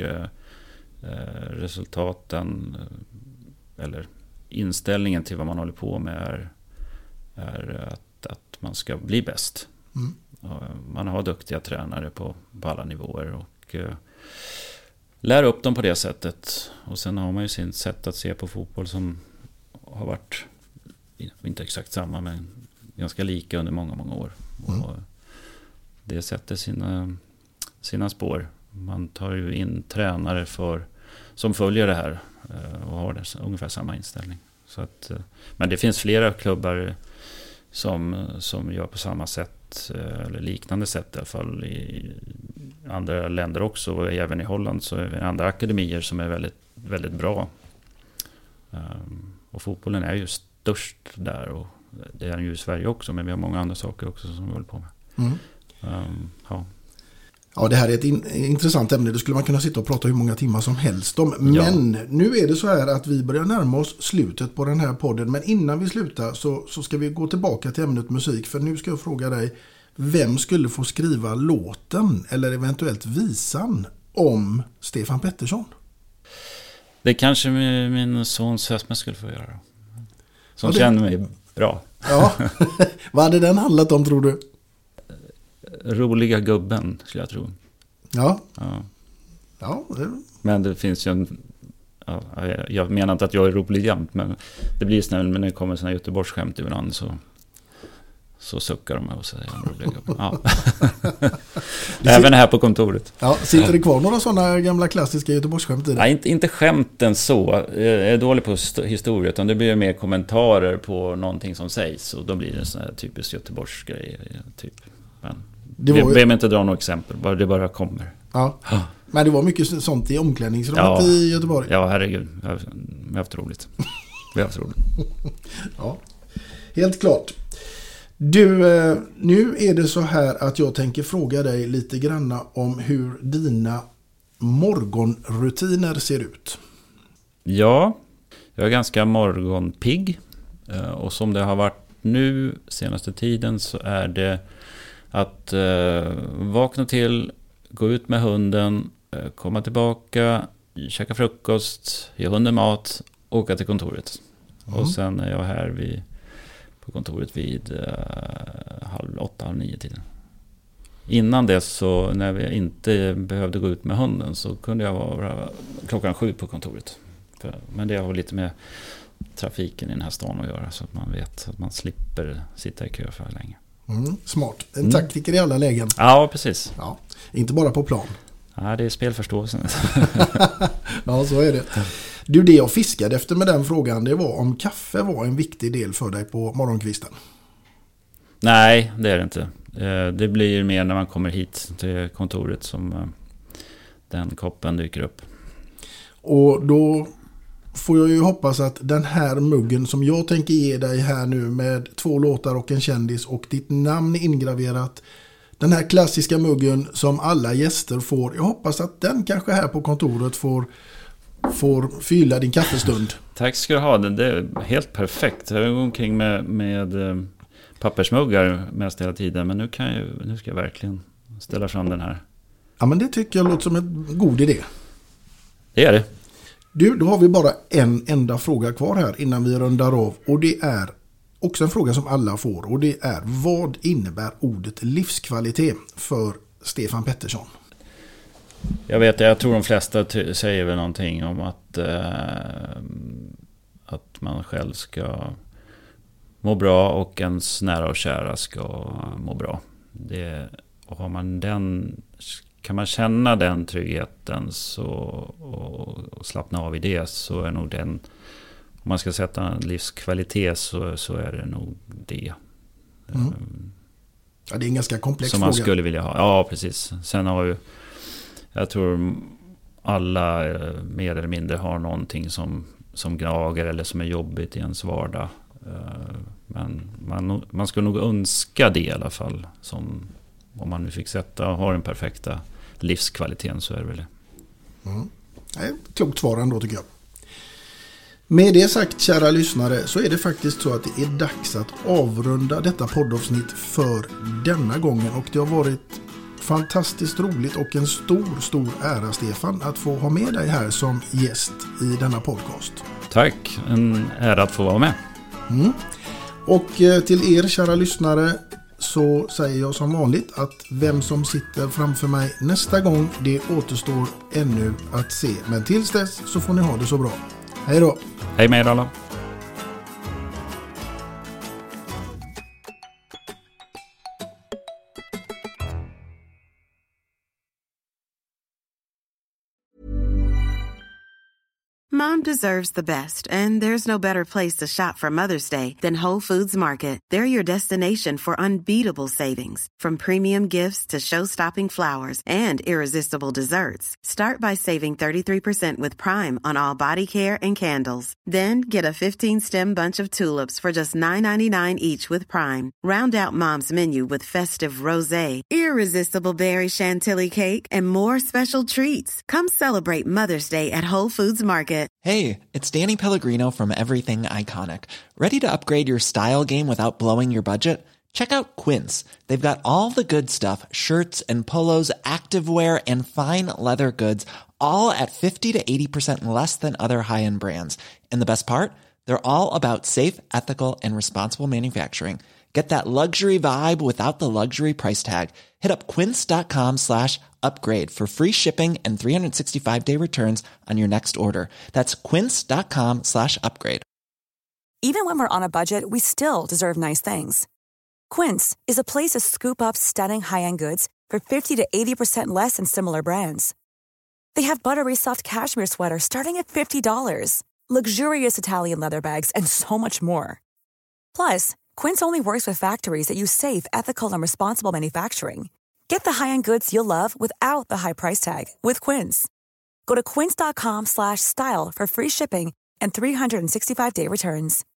resultaten eller inställningen till vad man håller på med är att man ska bli bäst. Man har duktiga tränare på alla nivåer och lär upp dem på det sättet. Och sen har man ju sin sätt att se på fotboll som har varit inte exakt samma, men ganska lika under många, många år. Och det sätter sina spår. Man tar ju in tränare som följer det här och har ungefär samma inställning. Så att, men det finns flera klubbar som gör på samma sätt eller liknande sätt i alla fall i andra länder också, och även i Holland så är det andra akademier som är väldigt, väldigt bra Och fotbollen är ju störst där, och det är den ju i Sverige också, men vi har många andra saker också som vi håller på med. Ja. Ja, det här är ett intressant ämne. Det skulle man kunna sitta och prata hur många timmar som helst om. Men nu är det så här att vi börjar närma oss slutet på den här podden. Men innan vi slutar så ska vi gå tillbaka till ämnet musik. För nu ska jag fråga dig, vem skulle få skriva låten eller eventuellt visan om Stefan Pettersson? Det kanske min son Sösmen skulle få göra. Som känner mig bra. Ja, vad hade den handlat om, tror du? Roliga gubben, skulle jag tro. Ja. Men det finns ju jag menar inte att jag är rolig jämt, men det blir snäll, men när det kommer såna Göteborgsskämt ibland så suckar de och säger roliga gubben. Ja. Även här på kontoret. Ja, sitter det kvar några sådana gamla klassiska Göteborgsskämt i det? Nej, inte skämten så. Jag är dålig på historia, utan det blir mer kommentarer på någonting som sägs, och då blir det en sån här typisk Göteborgsgrej typ. Men vi behöver inte dra några exempel, det bara kommer. Ja. Men det var mycket sånt i omklädningsrummet i Göteborg. Ja, herregud. Vi har haft roligt. Ja, helt klart. Du, nu är det så här att jag tänker fråga dig lite granna om hur dina morgonrutiner ser ut. Ja, jag är ganska morgonpigg. Och som det har varit nu senaste tiden så är det att vakna till, gå ut med hunden, komma tillbaka, käka frukost, ge hunden mat, åka till kontoret. Och sen är jag här på kontoret vid 7:30, 9 Innan dess, så när vi inte behövde gå ut med hunden, så kunde jag vara 7:00 på kontoret. Men det har lite med trafiken i den här stan att göra, så att man vet att man slipper sitta i kö för länge. Smart. En taktiker i alla lägen. Ja, precis. Ja, inte bara på plan. Ja, det är spelförståelsen. Ja, så är det. Du, det jag fiskade efter med den frågan, det var om kaffe var en viktig del för dig på morgonkvisten. Nej, det är det inte. Det blir mer när man kommer hit till kontoret som den koppen dyker upp. Och då får jag ju hoppas att den här muggen som jag tänker ge dig här nu, med 2 låtar och en kändis och ditt namn ingraverat, den här klassiska muggen som alla gäster får, jag hoppas att den kanske här på kontoret får fylla din kaffestund. Tack ska du ha. Det är helt perfekt. Jag går omkring med pappersmuggar mest hela tiden, men nu ska jag verkligen ställa fram den här. Ja, men det tycker jag låter som en god idé. Det är det. Du, då har vi bara en enda fråga kvar här innan vi rundar av, och det är också en fråga som alla får, och det är: vad innebär ordet livskvalitet för Stefan Pettersson? Jag tror de flesta säger väl någonting om att man själv ska må bra och ens nära och kära ska må bra. Och har man kan man känna den tryggheten och slappna av i det, så är nog den, om man ska sätta en livskvalitet så är det nog det. Ja, det är en ganska komplex som fråga. Man skulle vilja ha. Ja, precis. Sen har jag tror alla mer eller mindre har någonting som gnager eller som är jobbigt i ens vardag. Men man skulle nog önska det i alla fall. Som, om man nu fick sätta och har den perfekta livskvaliteten, så är det väl det. Klokt svar ändå, tycker jag. Med det sagt, kära lyssnare, så är det faktiskt så att det är dags att avrunda detta poddavsnitt för denna gången. Och det har varit fantastiskt roligt och en stor ära, Stefan, att få ha med dig här som gäst i denna podcast. Tack, en ära att få vara med. Och till er, kära lyssnare, så säger jag som vanligt att vem som sitter framför mig nästa gång, det återstår ännu att se. Men tills dess så får ni ha det så bra. Hej då! Hej med er alla! Mom deserves the best, and there's no better place to shop for Mother's Day than Whole Foods Market. They're your destination for unbeatable savings, from premium gifts to show-stopping flowers and irresistible desserts. Start by saving 33% with Prime on all body care and candles. Then get a 15-stem bunch of tulips for just $9.99 each with Prime. Round out Mom's menu with festive rosé, irresistible berry chantilly cake, and more special treats. Come celebrate Mother's Day at Whole Foods Market. Hey, it's Danny Pellegrino from Everything Iconic. Ready to upgrade your style game without blowing your budget? Check out Quince. They've got all the good stuff, shirts and polos, activewear, and fine leather goods, all at 50 to 80% less than other high-end brands. And the best part? They're all about safe, ethical, and responsible manufacturing. Get that luxury vibe without the luxury price tag. Hit up quince.com/upgrade for free shipping and 365-day returns on your next order. That's quince.com/upgrade. Even when we're on a budget, we still deserve nice things. Quince is a place to scoop up stunning high-end goods for 50 to 80% less than similar brands. They have buttery soft cashmere sweaters starting at $50, luxurious Italian leather bags, and so much more. Plus, Quince only works with factories that use safe, ethical, and responsible manufacturing. Get the high-end goods you'll love without the high price tag with Quince. Go to quince.com/style for free shipping and 365-day returns.